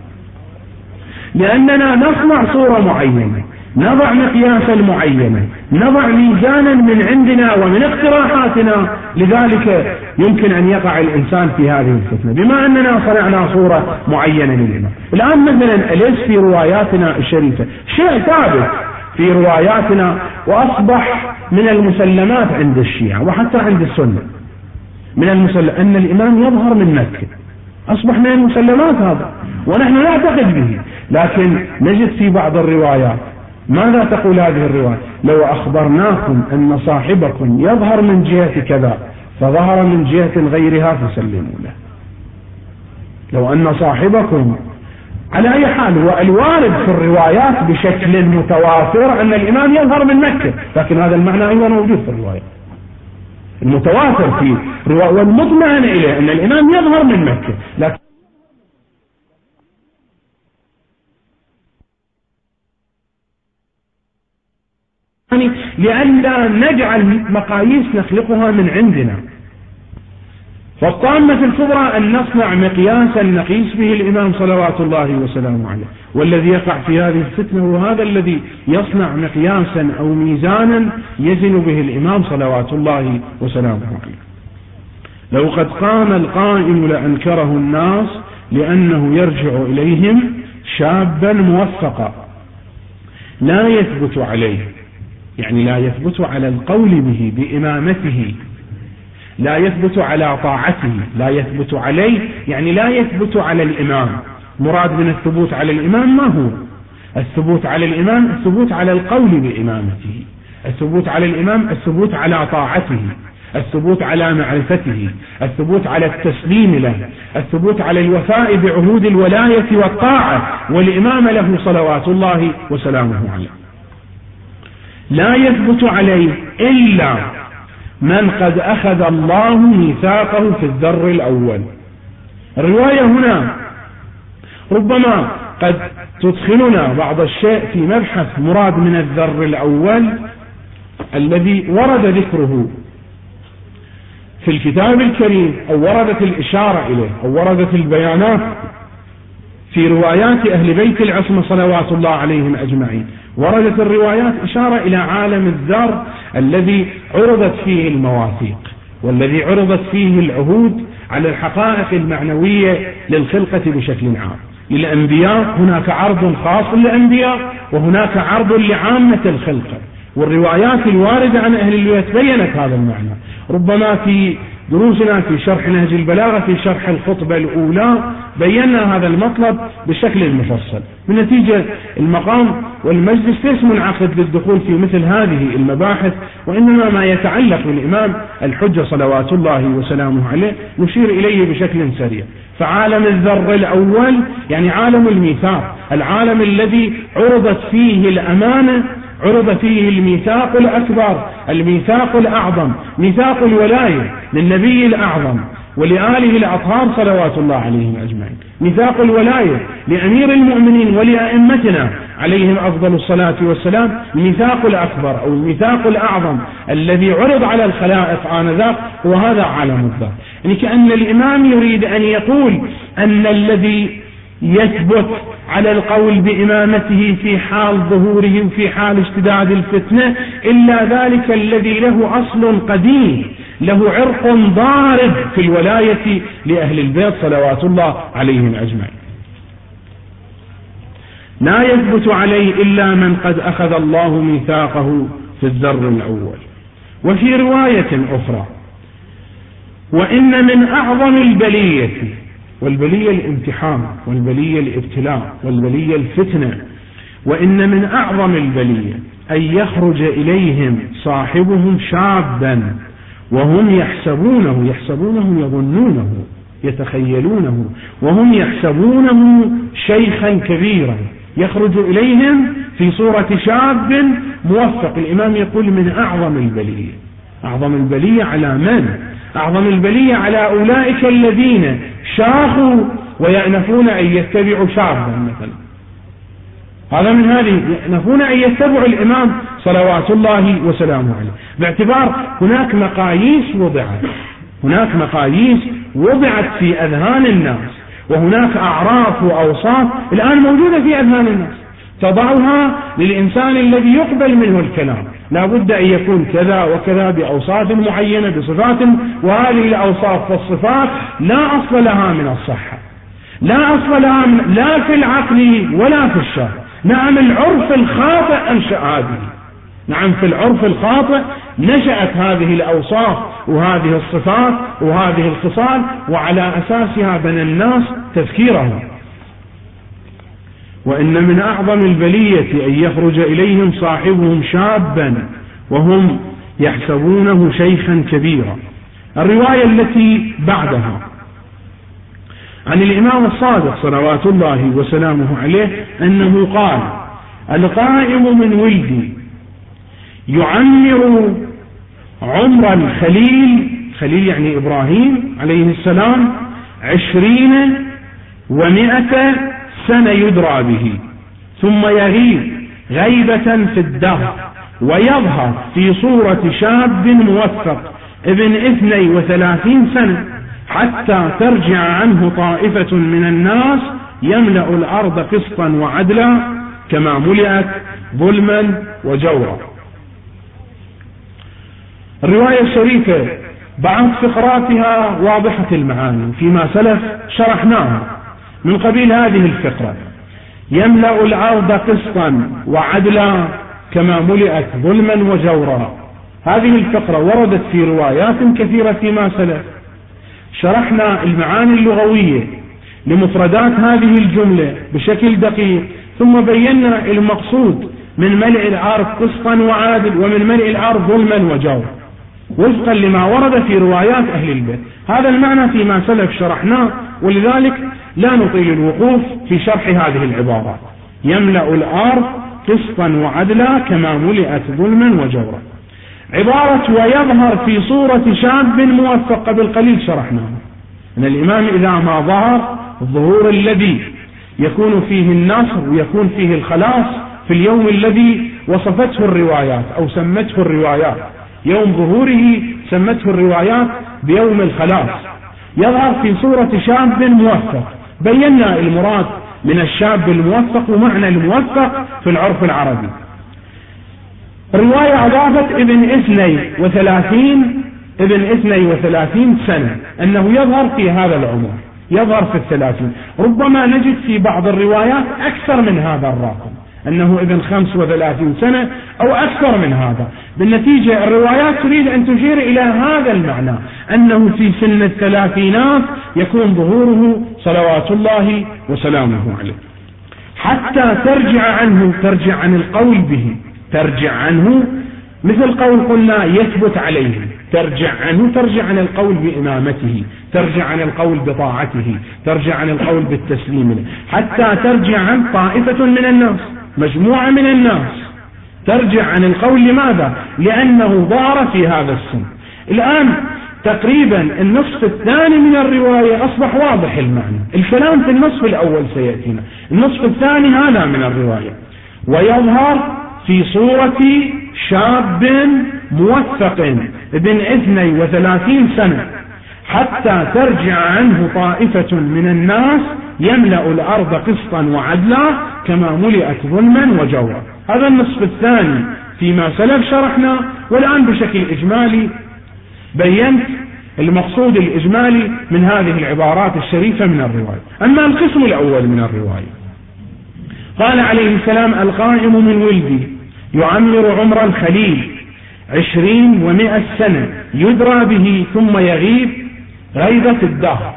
لأننا نصنع صورة معينة، نضع مقياسا معينا، نضع ميزانا من عندنا ومن اقتراحاتنا. لذلك يمكن أن يقع الإنسان في هذه الفتنة بما أننا صنعنا صورة معينة للإمام. الآن مثلا أليس في رواياتنا الشريفة شيء ثابت في رواياتنا وأصبح من المسلمات عند الشيعة وحتى عند السنة، من المسلم أن الإمام يظهر من مكة، أصبح من المسلمات هذا ونحن نعتقد به. لكن نجد في بعض الروايات ماذا تقول هذه الرواية؟ لو أخبرناكم أن صاحبكم يظهر من جهة كذا فظهر من جهة غيرها فسلموا له. لو أن صاحبكم على أي حال، والوارد في الروايات بشكل متواتر أن الإمام يظهر من مكة، لكن هذا المعنى أيضا موجود في الرواية المتواتر في رواية والمطمئن إليه أن الإمام يظهر من مكة. لكن لأن لا نجعل مقاييس نخلقها من عندنا. فالطامة الكبرى أن نصنع مقياسا نقيس به الإمام صلوات الله وسلامه عليه، والذي يقع في هذه الفتنة هو هذا الذي يصنع مقياسا أو ميزانا يزن به الإمام صلوات الله وسلامه عليه. لو قد قام القائم لأنكره الناس لأنه يرجع إليهم شابا موفقا لا يثبت عليه، يعني لا يثبت على القول به بإمامته، لا يثبت على طاعته، لا يثبت عليه يعني لا يثبت على الإمام. مراد من الثبوت على الإمام ما هو؟ الثبوت على الإمام الثبوت على القول بإمامته، الثبوت على الإمام الثبوت على طاعته، الثبوت على معرفته، الثبوت على التسليم له، الثبوت على الوفاء بعهود الولاية والطاعة والإمام له صلوات الله وسلامه عليه. لا يثبت عليه إلا من قد أخذ الله ميثاقه في الذر الأول. الرواية هنا ربما قد تدخلنا بعض الشيء في مبحث مراد من الذر الأول الذي ورد ذكره في الكتاب الكريم أو وردت الإشارة إليه أو وردت البيانات في روايات أهل بيت العصمة صلوات الله عليهم أجمعين. وردت الروايات إشارة إلى عالم الذر الذي عرضت فيه المواثيق والذي عرضت فيه العهود على الحقائق المعنوية للخلقة بشكل عام. للأنبياء هناك عرض خاص للأنبياء وهناك عرض لعامة الخلقة، والروايات الواردة عن أهل البيت بيّنت هذا المعنى. ربما في دروسنا في شرح نهج البلاغة في شرح الخطبة الأولى بينا هذا المطلب بشكل مفصل. من نتيجة المقام والمجلس ليس منعقد للدخول في مثل هذه المباحث، وإنما ما يتعلق بالإمام الحجة صلوات الله وسلامه عليه نشير إليه بشكل سريع. فعالم الذر الأول يعني عالم الميثاق، العالم الذي عرضت فيه الأمانة، عرض فيه الميثاق الأكبر، الميثاق الأعظم، ميثاق الولاية للنبي الأعظم ولآله الأطهار صلوات الله عليهم أجمعين، ميثاق الولاية لأمير المؤمنين ولأئمتنا عليهم أفضل الصلاة والسلام، الميثاق الأكبر أو الميثاق الأعظم الذي عرض على الخلائق آنذاك، وهذا عالم الذر. يعني كأن الإمام يريد أن يقول أن الذي يثبت على القول بإمامته في حال ظهوره وفي حال اشتداد الفتنة إلا ذلك الذي له أصل قديم له عرق ضارب في الولاية لأهل البيت صلوات الله عليهم أجمعين. لا يثبت عليه إلا من قد أخذ الله ميثاقه في الذر الأول. وفي رواية أخرى: وإن من أعظم البلية، والبلية الامتحان والبلية الابتلاء والبلية الفتنة، وإن من أعظم البلية أن يخرج إليهم صاحبهم شابا وهم يحسبونه يحسبونه يظنونه يتخيلونه وهم يحسبونه شيخا كبيرا، يخرج إليهم في صورة شاب موفق. الإمام يقول من أعظم البلية. أعظم البلية على من؟ أعظم البلية على أولئك الذين شاخوا ويأنفون أن يتبعوا شابا مثلا. هذا من هذه، يأنفون أن يتبعوا الإمام صلوات الله وسلامه عليه، باعتبار هناك مقاييس وضعت هناك مقاييس وضعت في أذهان الناس، وهناك أعراف وأوصاف الآن موجودة في أذهان الناس تضعها للإنسان الذي يقبل منه الكلام. لا بد أن يكون كذا وكذا بأوصاف معينة بصفات، وهذه الأوصاف والصفات لا أصل لها من الصحة، لا أصل لها من لا في العقل ولا في الشرع. نعم العرف الخاطئ أنشأ هذه، نعم في العرف الخاطئ نشأت هذه الأوصاف وهذه الصفات وهذه الخصال، وعلى أساسها بنى الناس تفكيرهم. وإن من أعظم البلية أن يخرج إليهم صاحبهم شابا وهم يحسبونه شيخا كبيرا. الرواية التي بعدها عن الإمام الصادق صلوات الله وسلامه عليه أنه قال: القائم من ولدي يعمر عمر الخليل، خليل يعني إبراهيم عليه السلام، عشرين ومائة سنة يدرى به، ثم يغيب غيبة في الدهر ويظهر في صورة شاب موفق ابن اثني وثلاثين سنة، حتى ترجع عنه طائفة من الناس يملأ الأرض قسطا وعدلا كما ملئت ظلما وجورا. الرواية الشريفة بعض فقراتها واضحة المعاني، فيما سلف شرحناها من قبيل هذه الفقرة: يملأ الأرض قسطا وعدلا كما ملئت ظلما وجورا. هذه الفقرة وردت في روايات كثيرة فيما سلف. شرحنا المعاني اللغوية لمفردات هذه الجملة بشكل دقيق، ثم بينا المقصود من ملء الأرض قسطا وعادل ومن ملء الأرض ظلما وجورا وفقا لما ورد في روايات أهل البيت. هذا المعنى فيما سلف شرحناه، ولذلك لا نطيل الوقوف في شرح هذه العبارات: يملأ الأرض قسطا وعدلا كما ملئت ظلما وجورا. عبارة ويظهر في صورة شاب موفق قبل قليل شرحناه، أن الإمام إذا ما ظهر الظهور الذي يكون فيه النصر ويكون فيه الخلاص في اليوم الذي وصفته الروايات أو سمته الروايات، يوم ظهوره سمته الروايات بيوم الخلاص، يظهر في صورة شاب موفق. بينا المراد من الشاب الموفق ومعنى الموفق في العرف العربي. الرواية أضافت ابن اثني وثلاثين ابن اثني وثلاثين سنة، أنه يظهر في هذا العمر، يظهر في الثلاثين. ربما نجد في بعض الروايات أكثر من هذا الرقم، أنه ابن خمس وثلاثين سنة أو أكثر من هذا. بالنتيجة الروايات تريد أن تشير إلى هذا المعنى، أنه في سن الثلاثينات يكون ظهوره صلوات الله وسلامه عليه، حتى ترجع عنه، ترجع عن القول به، ترجع عنه مثل قول قلنا يثبت عليه، ترجع عنه ترجع عن القول بإمامته، ترجع عن القول بطاعته، ترجع عن القول بالتسليم له، حتى ترجع عن طائفة من الناس، مجموعة من الناس ترجع عن القول. لماذا؟ لأنه ظهر في هذا السن. الآن تقريبا النصف الثاني من الرواية أصبح واضح المعنى، الكلام في النصف الأول سيأتينا، النصف الثاني هذا من الرواية: ويظهر في صورة شاب موفق ابن اثني وثلاثين سنة، حتى ترجع عنه طائفة من الناس يملأ الأرض قسطا وعدلا كما ملئت ظلما وجورا. هذا النصف الثاني فيما سلف شرحنا، والآن بشكل إجمالي بينت المقصود الإجمالي من هذه العبارات الشريفة من الرواية. أما القسم الأول من الرواية، قال عليه السلام: القائم من ولدي يعمر عمر الخليل عشرين ومئة سنة يدرى به ثم يغيب غيبة الدهر.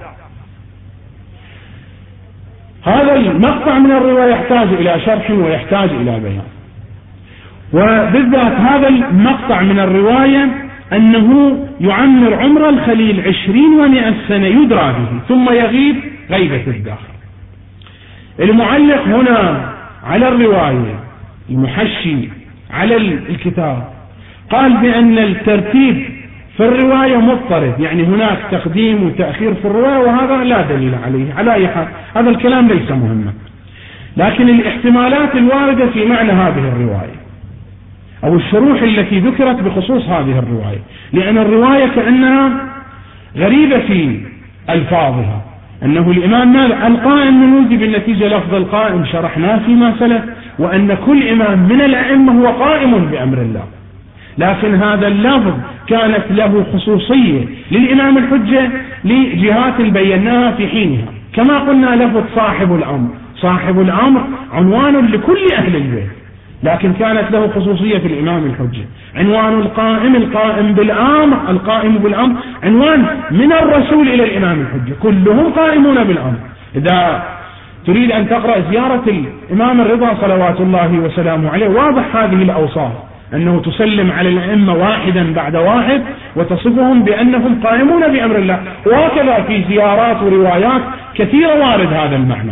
هذا المقطع من الرواية يحتاج إلى شرح ويحتاج إلى بيان، وبالذات هذا المقطع من الرواية أنه يعمر عمر الخليل عشرين ومئة سنة يدرى به ثم يغيب غيبة الدهر. المعلق هنا على الرواية، المحشي على الكتاب، قال بأن الترتيب في الرواية مضطرب، يعني هناك تقديم وتأخير في الرواية، وهذا لا دليل عليه. على أي حال هذا الكلام ليس مهما، لكن الاحتمالات الواردة في معنى هذه الرواية أو الشروح التي ذكرت بخصوص هذه الرواية، لأن الرواية كأنها غريبة في ألفاظها. أنه الإمام ماذا؟ القائم من ولدي، بالنتيجة لفظ القائم شرحناه فيما سلف، وأن كل إمام من الأئمة هو قائم بأمر الله، لكن هذا اللفظ كانت له خصوصية للإمام الحجة لجهات بيناها في حينها. كما قلنا لفظ صاحب الأمر، صاحب الأمر عنوان لكل أهل البيت، لكن كانت له خصوصية في الإمام الحجة. عنوان القائم، القائم بالأمر، القائم بالأمر عنوان من الرسول إلى الإمام الحجة، كلهم قائمون بالأمر. إذا تريد أن تقرأ زيارة الإمام الرضا صلوات الله وسلامه عليه، واضح هذه الأوصاف، أنه تسلم على الأئمة واحدا بعد واحد وتصفهم بأنهم قائمون بأمر الله. وهكذا في زيارات وروايات كثيرة وارد هذا المعنى.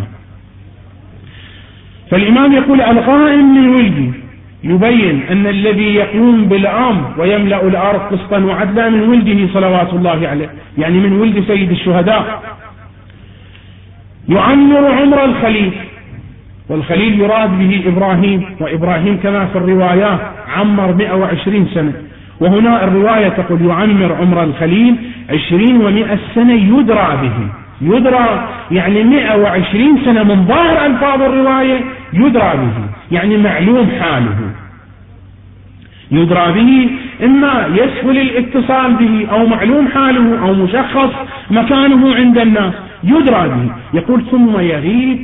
فالإمام يقول: القائم من ولدي، يبين أن الذي يقوم بالأمر ويملأ الأرض قسطا وعدلا من ولده صلوات الله عليه، يعني من ولد سيد الشهداء. يعمر عمر الخليل، والخليل يراد به إبراهيم، وإبراهيم كما في الروايات عمر مئة وعشرين سنة، وهنا الرواية تقول يعمر عمر الخليل عشرين ومئة سنة يدرى به. يدرى يعني مئة وعشرين سنة من ظاهر ألفاظ الرواية يدرى به، يعني معلوم حاله. يدرى به إما يسهل الاتصال به، أو معلوم حاله، أو مشخص مكانه عند الناس، يدرى به. يقول: ثم يغيب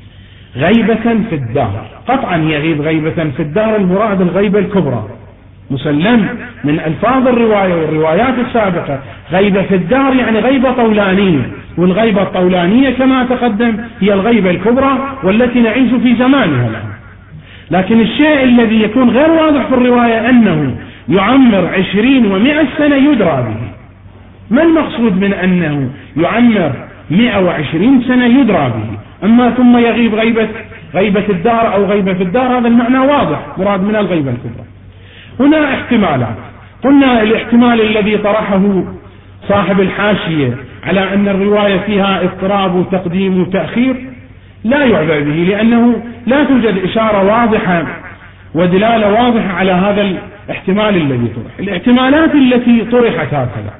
غيبة في الدهر. قطعا يغيب غيبة في الدهر، المراد الغيبة الكبرى، مسلم من ألفاظ الرواية والروايات السابقة. غيبة في الدهر يعني غيبة طولانية، والغيبة الطولانية كما تقدم هي الغيبة الكبرى والتي نعيش في زمانها الآن. لكن الشيء الذي يكون غير واضح في الرواية أنه يعمر عشرين ومئة سنة يدرى به. ما المقصود من أنه يعمر مئة وعشرين سنة يدرى به؟ أما ثم يغيب غيبة غيبة الدار أو غيبة في الدار، هذا المعنى واضح، مراد من الغيبة الكبرى. هنا احتمالات. قلنا الاحتمال الذي طرحه صاحب الحاشية على أن الرواية فيها اضطراب وتقديم وتأخير لا يعبأ به، لأنه لا توجد إشارة واضحة ودلالة واضحة على هذا الاحتمال الذي طرح. الاحتمالات التي طرحت هكذا: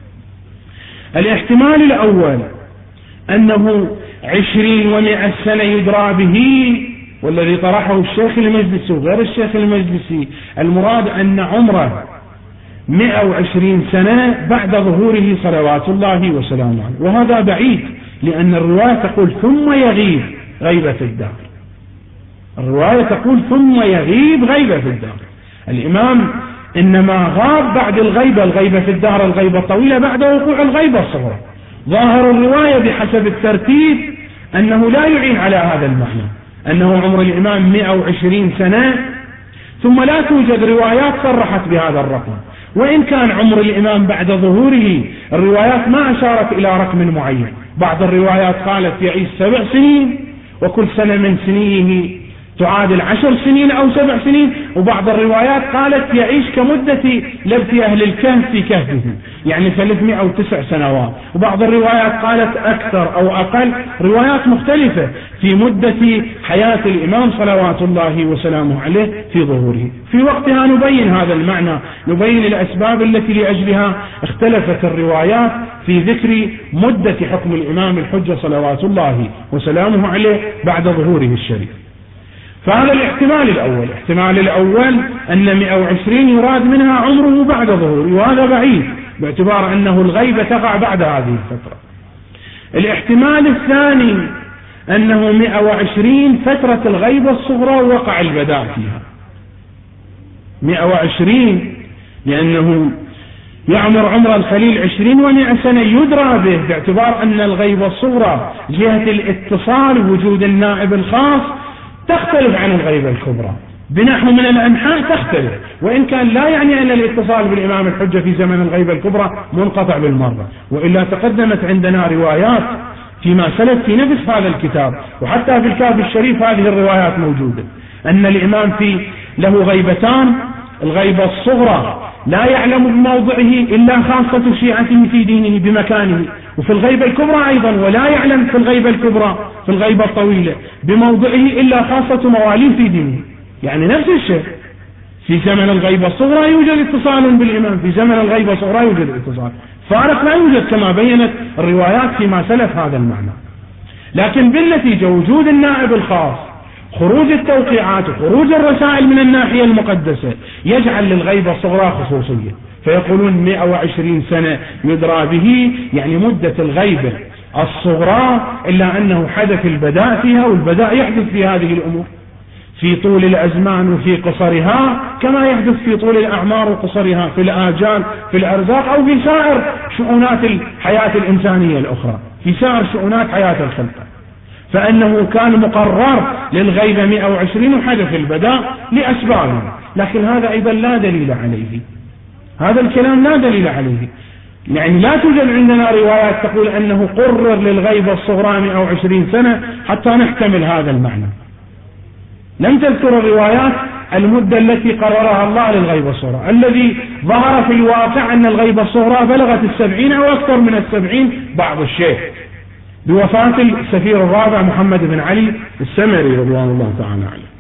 الاحتمال الأول أنه عشرين ومئة سنة يدرى به، والذي طرحه الشيخ المجلسي وغير الشيخ المجلسي، المراد أن عمره مئة وعشرين سنة بعد ظهوره صلوات الله وسلامه عليه، وهذا بعيد، لأن الرواية تقول ثم يغيب غيبة الدار. الرواية تقول ثم يغيب غيبة في الدار. الإمام إنما غاب بعد الغيبة، الغيبة في الدار الغيبة الطويلة بعد وقوع الغيبة الصغرى. ظاهر الرواية بحسب الترتيب أنه لا يعين على هذا المعنى، أنه عمر الإمام مئة وعشرين سنة، ثم لا توجد روايات صرحت بهذا الرقم. وإن كان عمر الإمام بعد ظهوره الروايات ما أشارت إلى رقم معين. بعض الروايات قالت يعيش سبع سنين وكل سنة من سنيه تعادل عشر سنين أو سبع سنين، وبعض الروايات قالت يعيش كمدة لبث أهل الكهف في كهفهم، يعني ثلاثمائة وتسع سنوات، وبعض الروايات قالت أكثر أو أقل، روايات مختلفة في مدة حياة الإمام صلوات الله وسلامه عليه في ظهوره. في وقتها نبين هذا المعنى، نبين الأسباب التي لأجلها اختلفت الروايات في ذكر مدة حكم الإمام الحجة صلوات الله وسلامه عليه بعد ظهوره الشريف. فهذا الاحتمال الأول. الاحتمال الأول أن مئة وعشرين يراد منها عمره بعد ظهوره، وهذا بعيد، باعتبار أنه الغيبة تقع بعد هذه الفترة. الاحتمال الثاني أنه مئة وعشرين فترة الغيبة الصغرى وقع البداء فيها مئة وعشرين، لأنه يعمر عمر الخليل عشرين ومئة سنة يدرى به، باعتبار أن الغيبة الصغرى جهة الاتصال وجود النائب الخاص تختلف عن الغيبة الكبرى بنحو من الأنحاء تختلف، وإن كان لا يعني أن الاتصال بالإمام الحجة في زمن الغيبة الكبرى منقطع بالمرة، وإلا تقدمت عندنا روايات فيما سلف في نفس هذا الكتاب، وحتى في الكافي الشريف هذه الروايات موجودة، أن الإمام في له غيبتان، الغيبة الصغرى لا يعلم بموضعه إلا خاصة شيعته في دينه بمكانه، وفي الغيبة الكبرى أيضا ولا يعلم في الغيبة الكبرى في الغيبة الطويلة بموضعه إلا خاصة مواليه في دينه. يعني نفس الشيء، في زمن الغيبة الصغرى يوجد اتصال بالإمام، في زمن الغيبة الصغرى يوجد اتصال، فارق لا يوجد كما بينت الروايات فيما سلف هذا المعنى. لكن بالنتيجة وجود النائب الخاص، خروج التوقيعات وخروج الرسائل من الناحية المقدسة يجعل للغيبة الصغرى خصوصية، فيقولون مئة وعشرين سنة يدرى به، يعني مدة الغيبة الصغرى، إلا أنه حدث البداء فيها، والبداء يحدث في هذه الأمور في طول الأزمان وفي قصرها، كما يحدث في طول الأعمار وقصرها في الآجال في الأرزاق أو في سائر شؤونات الحياة الإنسانية الأخرى، في سائر شؤونات حياة الخلق. فأنه كان مقرر للغيبة مئة وعشرين وحدث البداء لأسباب، لكن هذا أيضا لا دليل عليه، هذا الكلام لا دليل عليه، يعني لا توجد عندنا روايات تقول أنه قرر للغيبة الصغرى مئة وعشرين سنة حتى نحتمل هذا المعنى. لم تذكر الروايات المدة التي قررها الله للغيبة الصغرى. الذي ظهر في الواقع أن الغيبة الصغرى بلغت السبعين أو أكثر من السبعين بعض الشيء بوفاة السفير الرابع محمد بن علي السمري رضوان الله تعالى عليه.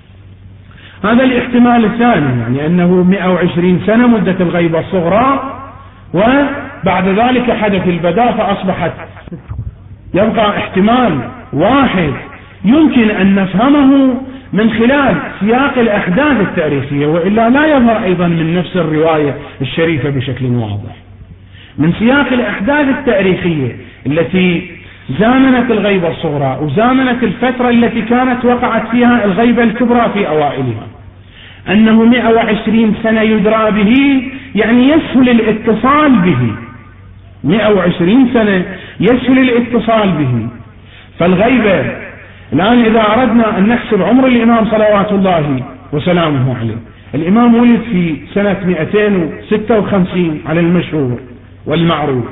هذا الاحتمال الثاني، يعني أنه مئة وعشرين سنة مدة الغيبة الصغرى، وبعد ذلك حدث البداء فأصبحت. يبقى احتمال واحد يمكن أن نفهمه من خلال سياق الأحداث التاريخية، وإلا لا يظهر أيضا من نفس الرواية الشريفة بشكل واضح. من سياق الأحداث التاريخية التي زامنت الغيبة الصغرى وزامنت الفترة التي كانت وقعت فيها الغيبة الكبرى في أوائلها، أنه مئة وعشرين سنة يدرى به، يعني يسهل الاتصال به، مئة وعشرين سنة يسهل الاتصال به. فالغيبة الآن إذا أردنا أن نحسب عمر الإمام صلوات الله وسلامه عليه، الإمام ولد في سنة مئتين وستة وخمسين على المشهور والمعروف،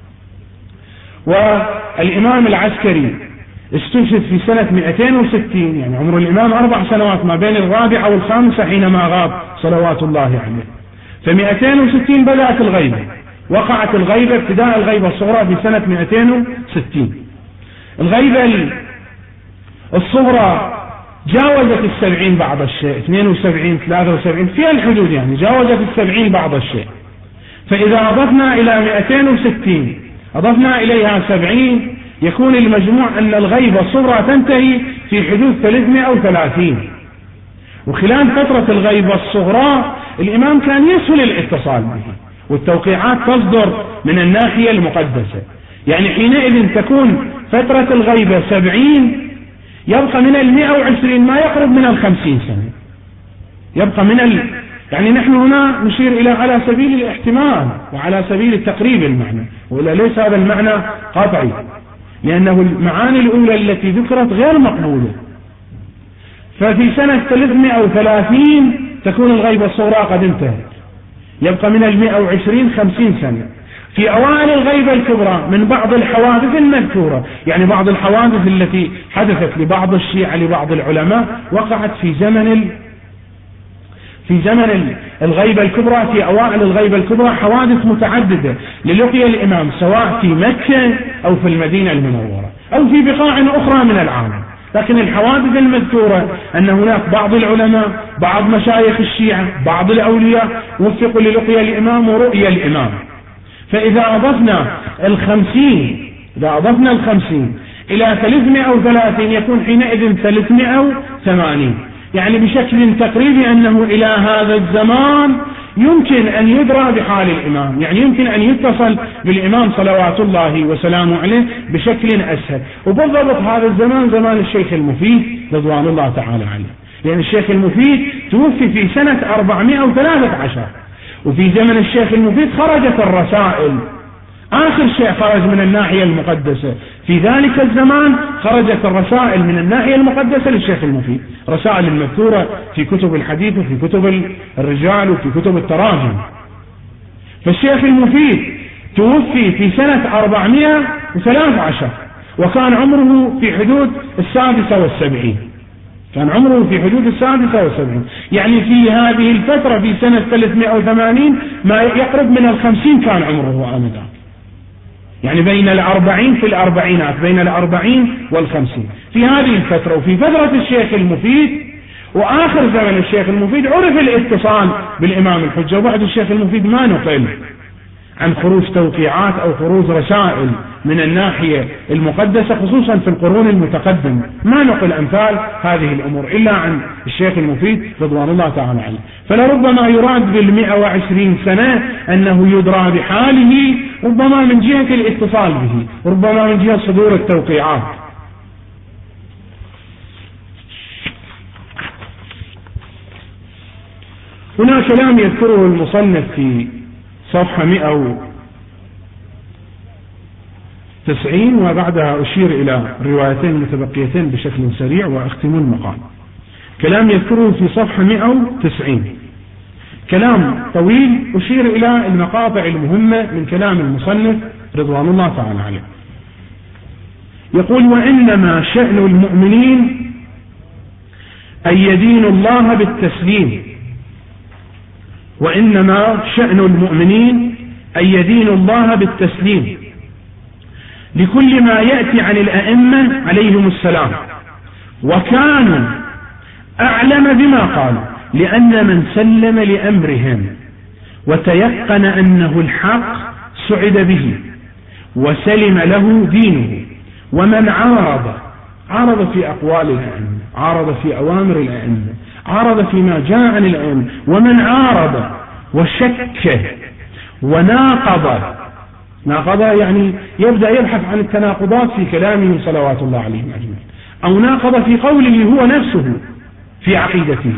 والإمام العسكري استشهد في سنة مئتين وستين، يعني عمر الإمام أربع سنوات ما بين الرابعة والخامسة حينما غاب صلوات الله عليه. فمئتين وستين بدأت الغيبة، وقعت الغيبة ابتداء الغيبة الصغرى في سنة مئتين وستين. الغيبة الصغرى جاوزت السبعين بعض الشيء، اثنين وسبعين ثلاثة وسبعين في الحدود، يعني جاوزت السبعين بعض الشيء. فإذا أضفنا إلى مئتين وستين أضفنا إليها سبعين، يكون المجموع أن الغيبة الصغرى تنتهي في حدود ثلاثمئة وثلاثين. وخلال فترة الغيبة الصغرى الإمام كان يسهل الاتصال به، والتوقيعات تصدر من الناحية المقدسة، يعني حينئذ تكون فترة الغيبة سبعين، يبقى من المئة وعشرين ما يقرب من الخمسين سنة، يبقى من ال... يعني نحن هنا نشير إلى على سبيل الاحتمال وعلى سبيل التقريب المعنى، ولا ليس هذا المعنى قطعي، لأنه المعاني الأولى التي ذكرت غير مقبولة. ففي سنة ثلاثمئة وثلاثين تكون الغيبة الصغرى قد انتهت، يبقى من المئة وعشرين خمسين سنة. في أوائل الغيبة الكبرى من بعض الحوادث المذكورة، يعني بعض الحوادث التي حدثت لبعض الشيعة لبعض العلماء وقعت في زمن ال... في زمن الغيبة الكبرى، في أوائل الغيبة الكبرى حوادث متعددة للقي الإمام سواء في مكة أو في المدينة المنورة أو في بقاع أخرى من العالم. لكن الحوادث المذكورة أن هناك بعض العلماء، بعض مشايخ الشيعة، بعض الأولياء وفقوا للقي الإمام ورؤية الإمام. فإذا أضفنا الخمسين إذا أضفنا الخمسين إلى ثلاثمئة وثلاثين يكون حينئذ ثلاثمئة وثمانين، يعني بشكل تقريبي أنه إلى هذا الزمان يمكن أن يدرى بحال الإمام، يعني يمكن أن يتصل بالإمام صلوات الله وسلامه عليه بشكل أسهل. وبالضبط هذا الزمان زمان الشيخ المفيد رضوان الله تعالى عليه، لأن الشيخ المفيد توفي في سنة أربعمائة وثلاثة عشر، وفي زمن الشيخ المفيد خرجت الرسائل، آخر شيء خرج من الناحية المقدسة في ذلك الزمان خرجت الرسائل من الناحية المقدسة للشيخ المفيد، رسائل المذكورة في كتب الحديث وفي كتب الرجال وفي كتب التراجم. فالشيخ المفيد توفي في سنة أربعمائة وثلاثة عشر، وكان عمره في حدود السادسة والسبعين، كان عمره في حدود السادسة والسبعين، يعني في هذه الفترة في سنة ثلاثمائة وثمانين ما يقرب من الخمسين كان عمره آنذاك، يعني بين الأربعين في الأربعينات، بين الأربعين والخمسين في هذه الفترة. وفي فترة الشيخ المفيد وآخر زمن الشيخ المفيد عرف الاتصال بالإمام الحجة، وبعد الشيخ المفيد ما نقل عن خروج توقيعات أو خروج رسائل من الناحية المقدسة، خصوصا في القرون المتقدمة ما نقل أمثال هذه الأمور إلا عن الشيخ المفيد رضوان الله تعالى عنه. فلربما يراد بالمئة وعشرين سنة أنه يدرى بحاله، ربما من جهة الاتصال به، ربما من جهة صدور التوقيعات. هنا كلام يذكره المصنف في صفحة مئة وتسعين، وبعدها أشير إلى روايتين متبقيتين بشكل سريع وأختم المقال. كلام يذكره في صفحة مئة وتسعين كلام طويل أشير إلى المقاطع المهمة من كلام المصنف رضوان الله تعالى عليه. يقول: وإنما شأن المؤمنين أن يدينوا الله بالتسليم، وإنما شأن المؤمنين أن يدينوا الله بالتسليم لكل ما يأتي عن الأئمة عليهم السلام، وكانوا أعلم بما قالوا، لأن من سلم لأمرهم وتيقن أنه الحق سعد به وسلم له دينه. ومن عارض عارض في أقوال الأئمة، عارض في أوامر الأئمة، عارض فيما جاء عن الأئمة. ومن عارض وشك وناقض، ناقض يعني يبدأ يبحث عن التناقضات في كلامه صلوات الله عليه أجمعين، أو ناقض في قوله هو نفسه في عقيدته،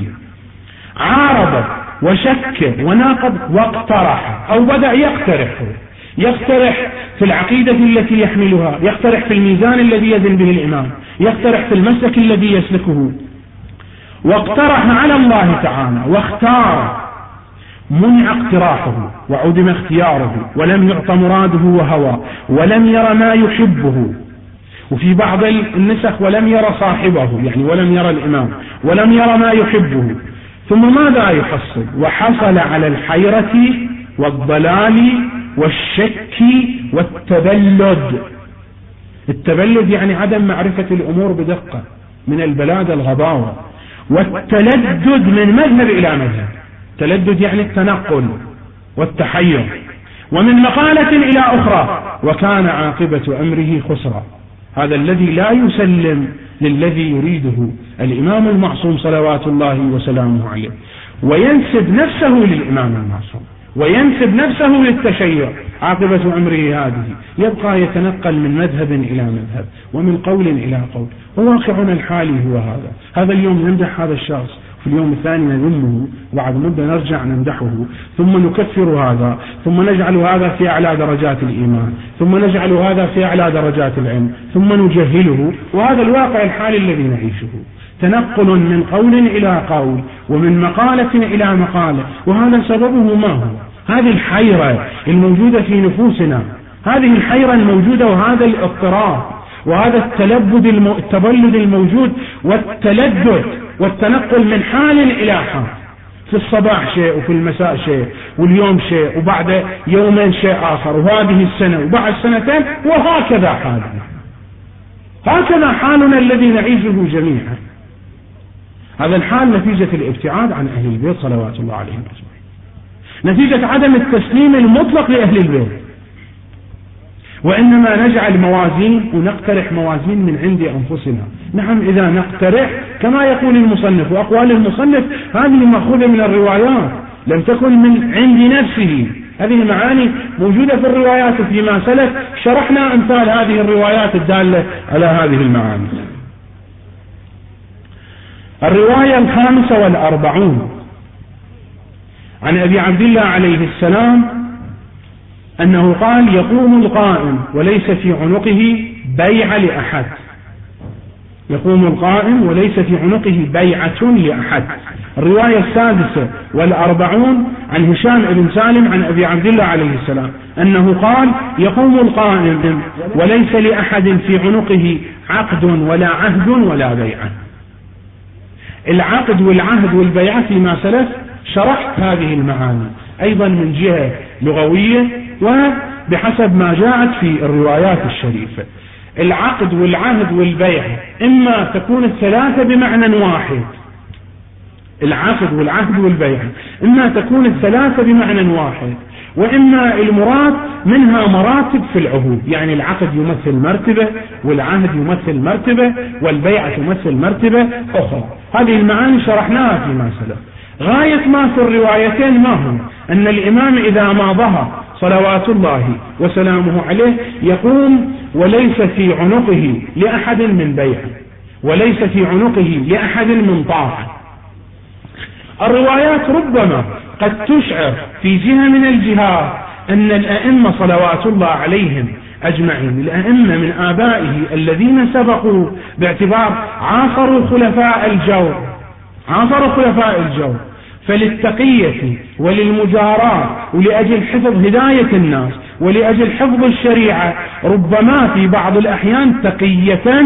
عارض وشك وناقض واقترح أو بدأ يقترح يقترح في العقيدة التي يحملها، يقترح في الميزان الذي يزن به الإمام، يقترح في المسلك الذي يسلكه، واقترح على الله تعالى واختار، منع اقتراحه وعدم اختياره، ولم يعط مراده وهوى، ولم ير ما يحبه. وفي بعض النسخ ولم ير صاحبه، يعني ولم ير الإمام، ولم ير ما يحبه. ثم ماذا يحصل؟ وحصل على الحيرة والضلال والشك والتبلد. التبلد يعني عدم معرفة الأمور بدقة، من البلاد الغباوة. والتلدد من مذهب إلى مذهب، تلدد يعني التنقل والتحير، ومن مقالة إلى أخرى، وكان عاقبة أمره خسرا. هذا الذي لا يسلم للذي يريده الإمام المعصوم صلوات الله وسلامه عليه، وينسب نفسه للإمام المعصوم، وينسب نفسه للتشيع، عاقبة أمره هذه، يبقى يتنقل من مذهب إلى مذهب ومن قول إلى قول. وواقعنا الحالي هو هذا. هذا اليوم نمدح هذا الشخص، في اليوم الثاني نذمه، وبعد مدة نرجع نمدحه، ثم نكفر هذا، ثم نجعل هذا في أعلى درجات الإيمان، ثم نجعل هذا في أعلى درجات العلم، ثم نجهله. وهذا الواقع الحالي الذي نعيشه، تنقل من قول إلى قول ومن مقالة إلى مقالة. وهذا سببه ما هو؟ هذه الحيرة الموجودة في نفوسنا، هذه الحيرة الموجودة، وهذا الاضطراب، وهذا التلبد المو... التبلد الموجود، والتلدد والتنقل من حال إلى حال، في الصباح شيء وفي المساء شيء، واليوم شيء وبعد يومين شيء آخر، وهذه السنة وبعد سنتين، وهكذا حالنا، هكذا حالنا الذي نعيشه جميعا. هذا الحال نتيجة الابتعاد عن أهل البيت صلوات الله عليهم أجمعين، نتيجة عدم التسليم المطلق لأهل البيت. وإنما نجعل موازين ونقترح موازين من عند أنفسنا. نعم، إذا نقترح كما يقول المصنف، وأقوال المصنف هذه مأخوذة من الروايات، لم تكن من عند نفسه. هذه المعاني موجودة في الروايات فيما سلف، شرحنا أمثال هذه الروايات الدالة على هذه المعاني. الرواية الخامسة والأربعون عن أبي عبد الله عليه السلام أنه قال: يقوم القائم وليس في عنقه بيع لأحد. يقوم القائم وليس في عنقه بيعة لأحد. الرواية السادسة والأربعون عن هشام بن سالم عن أبي عبد الله عليه السلام أنه قال: يقوم القائم وليس لأحد في عنقه عقد ولا عهد ولا بيعة. العقد والعهد والبيعة فيما سلف شرحت هذه المعاني أيضا من جهة لغوية وبحسب ما جاءت في الروايات الشريفة. العقد والعهد والبيع إما تكون الثلاثة بمعنى واحد، العقد والعهد والبيع إما تكون الثلاثة بمعنى واحد، وإما المراد منها مراتب في العهود، يعني العقد يمثل مرتبة والعهد يمثل مرتبة والبيعة تمثل مرتبة أخرى. هذه المعاني شرحناها فيما سلف. غاية ما في الروايتين ما هو أن الإمام إذا ما ظهر صلوات الله وسلامه عليه يقوم وليس في عنقه لأحد من بيع وليس في عنقه لأحد من طاعة. الروايات ربما قد تشعر في جهة من الجهات أن الأئمة صلوات الله عليهم أجمعين، الأئمة من آبائه الذين سبقوا باعتبار عاصروا خلفاء الجور عاصروا خلفاء الجور فللتقية وللمجاراة ولأجل حفظ هداية الناس ولأجل حفظ الشريعة ربما في بعض الأحيان تقية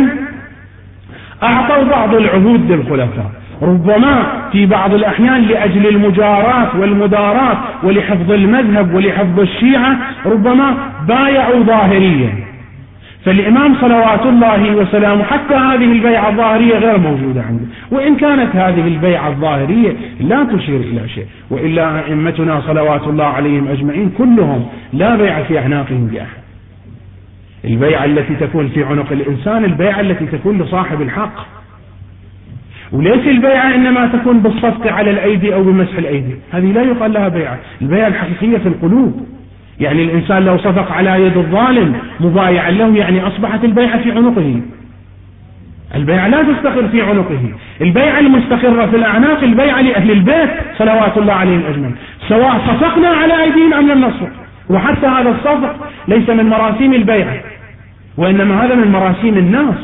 أعطوا بعض العهود للخلفاء، ربما في بعض الأحيان لأجل المجاراة والمداراة ولحفظ المذهب ولحفظ الشيعة ربما بايعوا ظاهريا. فالإمام صلوات الله وسلامه حتى هذه البيعة الظاهرية غير موجودة عنده، وإن كانت هذه البيعة الظاهرية لا تشير إلى شيء، وإلا أئمتنا صلوات الله عليهم أجمعين كلهم لا بيع في أعناقهم لأحد. البيعة التي تكون في عنق الإنسان البيعة التي تكون لصاحب الحق، وليس البيعة إنما تكون بالصفق على الأيدي أو بمسح الأيدي، هذه لا يقال لها بيعة. البيعة الحقيقية في القلوب، يعني الإنسان لو صفق على يد الظالم مبايعا له يعني أصبحت البيعة في عنقه. البيعة لا تستقر في عنقه، البيعة المستقرة في الأعناق البيعة لأهل البيت صلوات الله عليهم أجمعين، سواء صفقنا على أيديهم أم لم نصفق. وحتى هذا الصفق ليس من مراسيم البيعة، وإنما هذا من مراسيم الناس.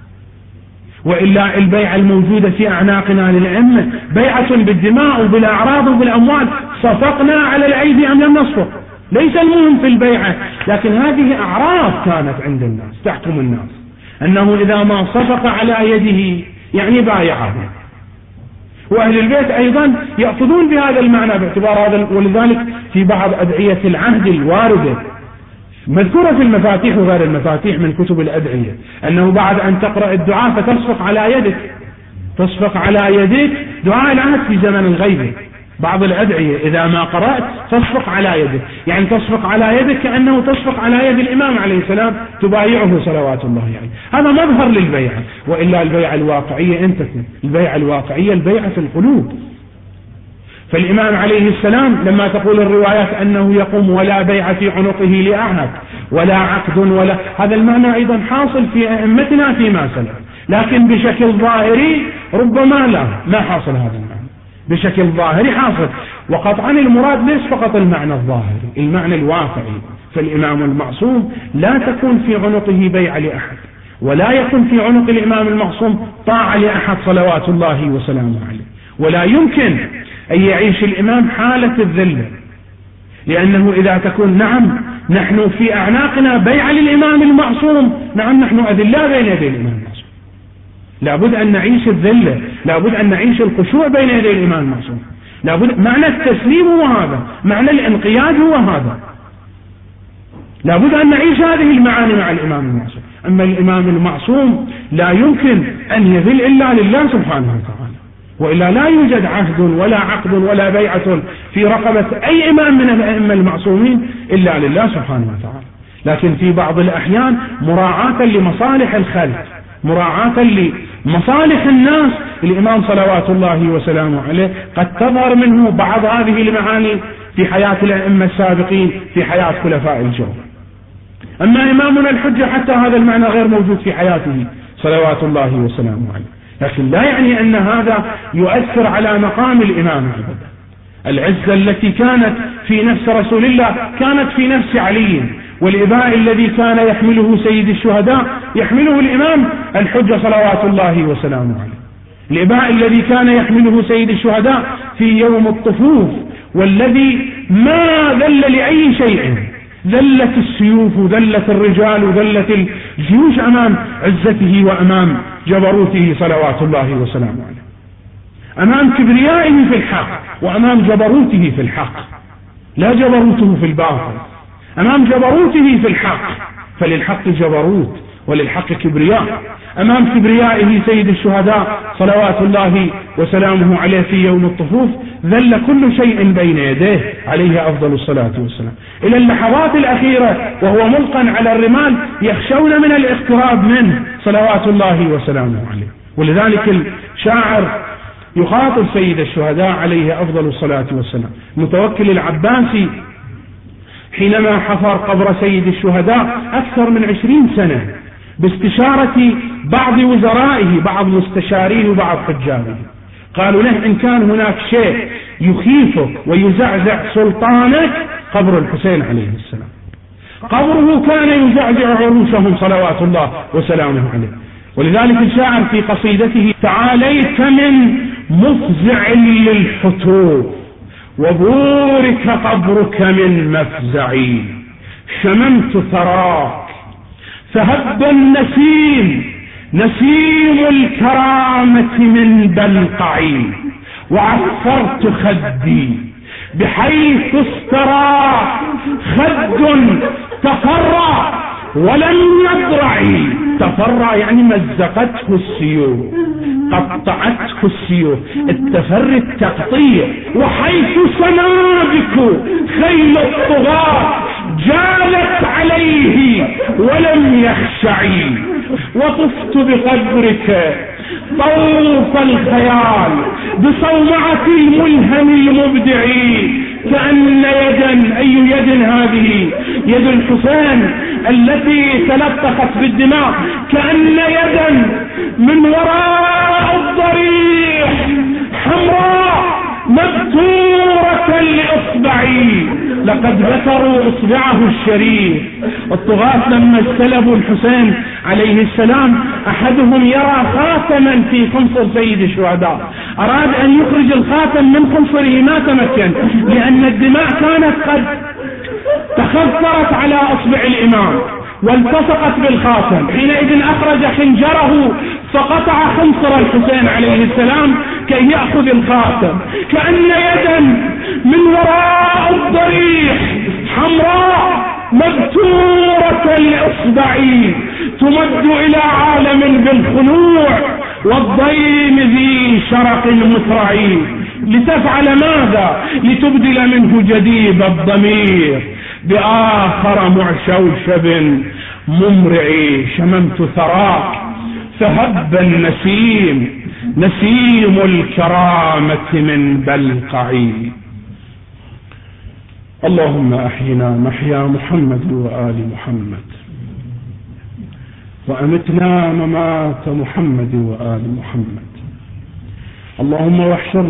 وإلا البيعة الموجودة في أعناقنا للأئمة بيعة بالدماء وبالأعراض وبالأموال، صفقنا على الأيدي أم لم نصفق ليس المهم في البيعة، لكن هذه أعراض كانت عند الناس تحكم الناس، أنه إذا ما صفق على يده يعني بايعه. وأهل البيت أيضا يأخذون بهذا المعنى باعتبار هذا، ولذلك في بعض أدعية العهد الواردة مذكورة في المفاتيح وغير المفاتيح من كتب الأدعية أنه بعد أن تقرأ الدعاء فتصفق على يدك تصفق على يدك دعاء العهد في زمن الغيبة. بعض الأدعية إذا ما قرأت تصفق على يدك، يعني تصفق على يدك كأنه تصفق على يد الإمام عليه السلام تبايعه صلوات الله عليه. هذا مظهر للبيعة، وإلا البيعة الواقعية أن تكون البيعة الواقعية البيعة في القلوب. فالإمام عليه السلام لما تقول الروايات أنه يقوم ولا بيع في عنقه لأحد ولا عقد ولا، هذا المعنى أيضا حاصل في أئمتنا فيما سلف، لكن بشكل ظاهري ربما لا ما حاصل هذا المعنى بشكل ظاهري حاصل. وقطعا المراد ليس فقط المعنى الظاهري، المعنى الواقعي. فالإمام المعصوم لا تكون في عنقه بيع لأحد، ولا يكون في عنق الإمام المعصوم طاعة لأحد صلوات الله وسلامه عليه، ولا يمكن أن يعيش الإمام حالة الذلة، لأنه إذا تكون نعم نحن في أعناقنا بيع للإمام المعصوم، نعم نحن أذلاء بين يدي الإمام المعصوم، لابد أن نعيش الذلة، لابد أن نعيش الخشوع بين يدي الإمام المعصوم، لابد معنى التسليم هو هذا، معنى الانقياد هو هذا، لابد أن نعيش هذه المعاني مع الإمام المعصوم. أما الإمام المعصوم لا يمكن أن يذل إلا لله سبحانه وتعالى، وإلا لا يوجد عهد ولا عقد ولا بيعة في رقبة أي إمام من الأئمة المعصومين إلا لله سبحانه وتعالى. لكن في بعض الأحيان مراعاة لمصالح الخلق، مراعاة لمصالح الناس، الإمام صلوات الله وسلامه عليه قد تظهر منه بعض هذه المعاني في حياة الأئمة السابقين، في حياة خلفاء الجور. أما إمامنا الحجة حتى هذا المعنى غير موجود في حياته صلوات الله وسلامه عليه، لكن لا يعني أن هذا يؤثر على مقام الإمام أبدا. العزة التي كانت في نفس رسول الله كانت في نفس علي، والإباء الذي كان يحمله سيد الشهداء يحمله الإمام الحجة صلوات الله وسلامه عليه. الإباء الذي كان يحمله سيد الشهداء في يوم الطفوف، والذي ما ذل لأي شيء، ذلت السيوف ذلت الرجال ذلت الجيوش أمام عزته وأمام جبروته صلوات الله وسلامه عليه، أمام كبريائه في الحق وأمام جبروته في الحق، لا جبروته في الباطل، أمام جبروته في الحق، فللحق جبروت وللحق كبرياء. أمام كبريائه سيد الشهداء صلوات الله وسلامه عليه في يوم الطفوف ذل كل شيء بين يديه عليه أفضل الصلاة والسلام، إلى اللحظات الأخيرة وهو ملقا على الرمال يخشون من الاقتراب منه صلوات الله وسلامه عليه. ولذلك الشاعر يخاطب سيد الشهداء عليه أفضل الصلاة والسلام متوكل العباسي حينما حفر قبر سيد الشهداء أكثر من عشرين سنة باستشارة بعض وزرائه، بعض مستشاريه وبعض حجابه، قالوا له إن كان هناك شيء يخيفك ويزعزع سلطانك قبر الحسين عليه السلام، قبره كان يزعزع عروشهم صلوات الله وسلامه عليه. ولذلك الشاعر في قصيدته تعاليت من مفزع للحتوف وبورك قبرك من مفزعي، شممت ثراك فهب النسيم نسيم الكرامة من بلقعي، وعفرت خدي بحيث استراك خد تفرع ولم يضرعي. تفرع يعني مزقته السيوف، قطعته السيوف، التفري التقطيع. وحيث سنابك خيل الطغاة جالت عليه ولم يخشعي، وطفت بقدرك طوف الخيال بصومعة الملهم المبدع، كأن يدا، أي يد هذه؟ يد الحسين التي تلطخت بالدماء، كأن يدا من وراء الضريح حمراء مبتورة لإصبعي. لقد بتروا إصبعه الشريف. الطغاة لما استلبوا الحسين عليه السلام أحدهم يرى خاتما في خنصر سيد الشهداء، أراد أن يخرج الخاتم من خنصره ما تمكن، لأن الدماء كانت قد تخثرت على أصبع الإمام والتصقت بالخاتم. حينئذ أخرج خنجره فقطع خنصر الحسين عليه السلام كي يأخذ الخاتم، كأن يدا من وراء الضريح حمراء مبتورة لإصبعي تمد إلى عالم بالخنوع والضيم ذي شرق مترعي، لتفعل ماذا؟ لتبدل منه جديد الضمير بآخر معشوشب ممرعي. شممت ثراك فهب النسيم نسيم الكرامة من بلقعي. اللهم أحينا محيا محمد وآل محمد، وأمتنا ممات محمد وآل محمد. اللهم واحشرنا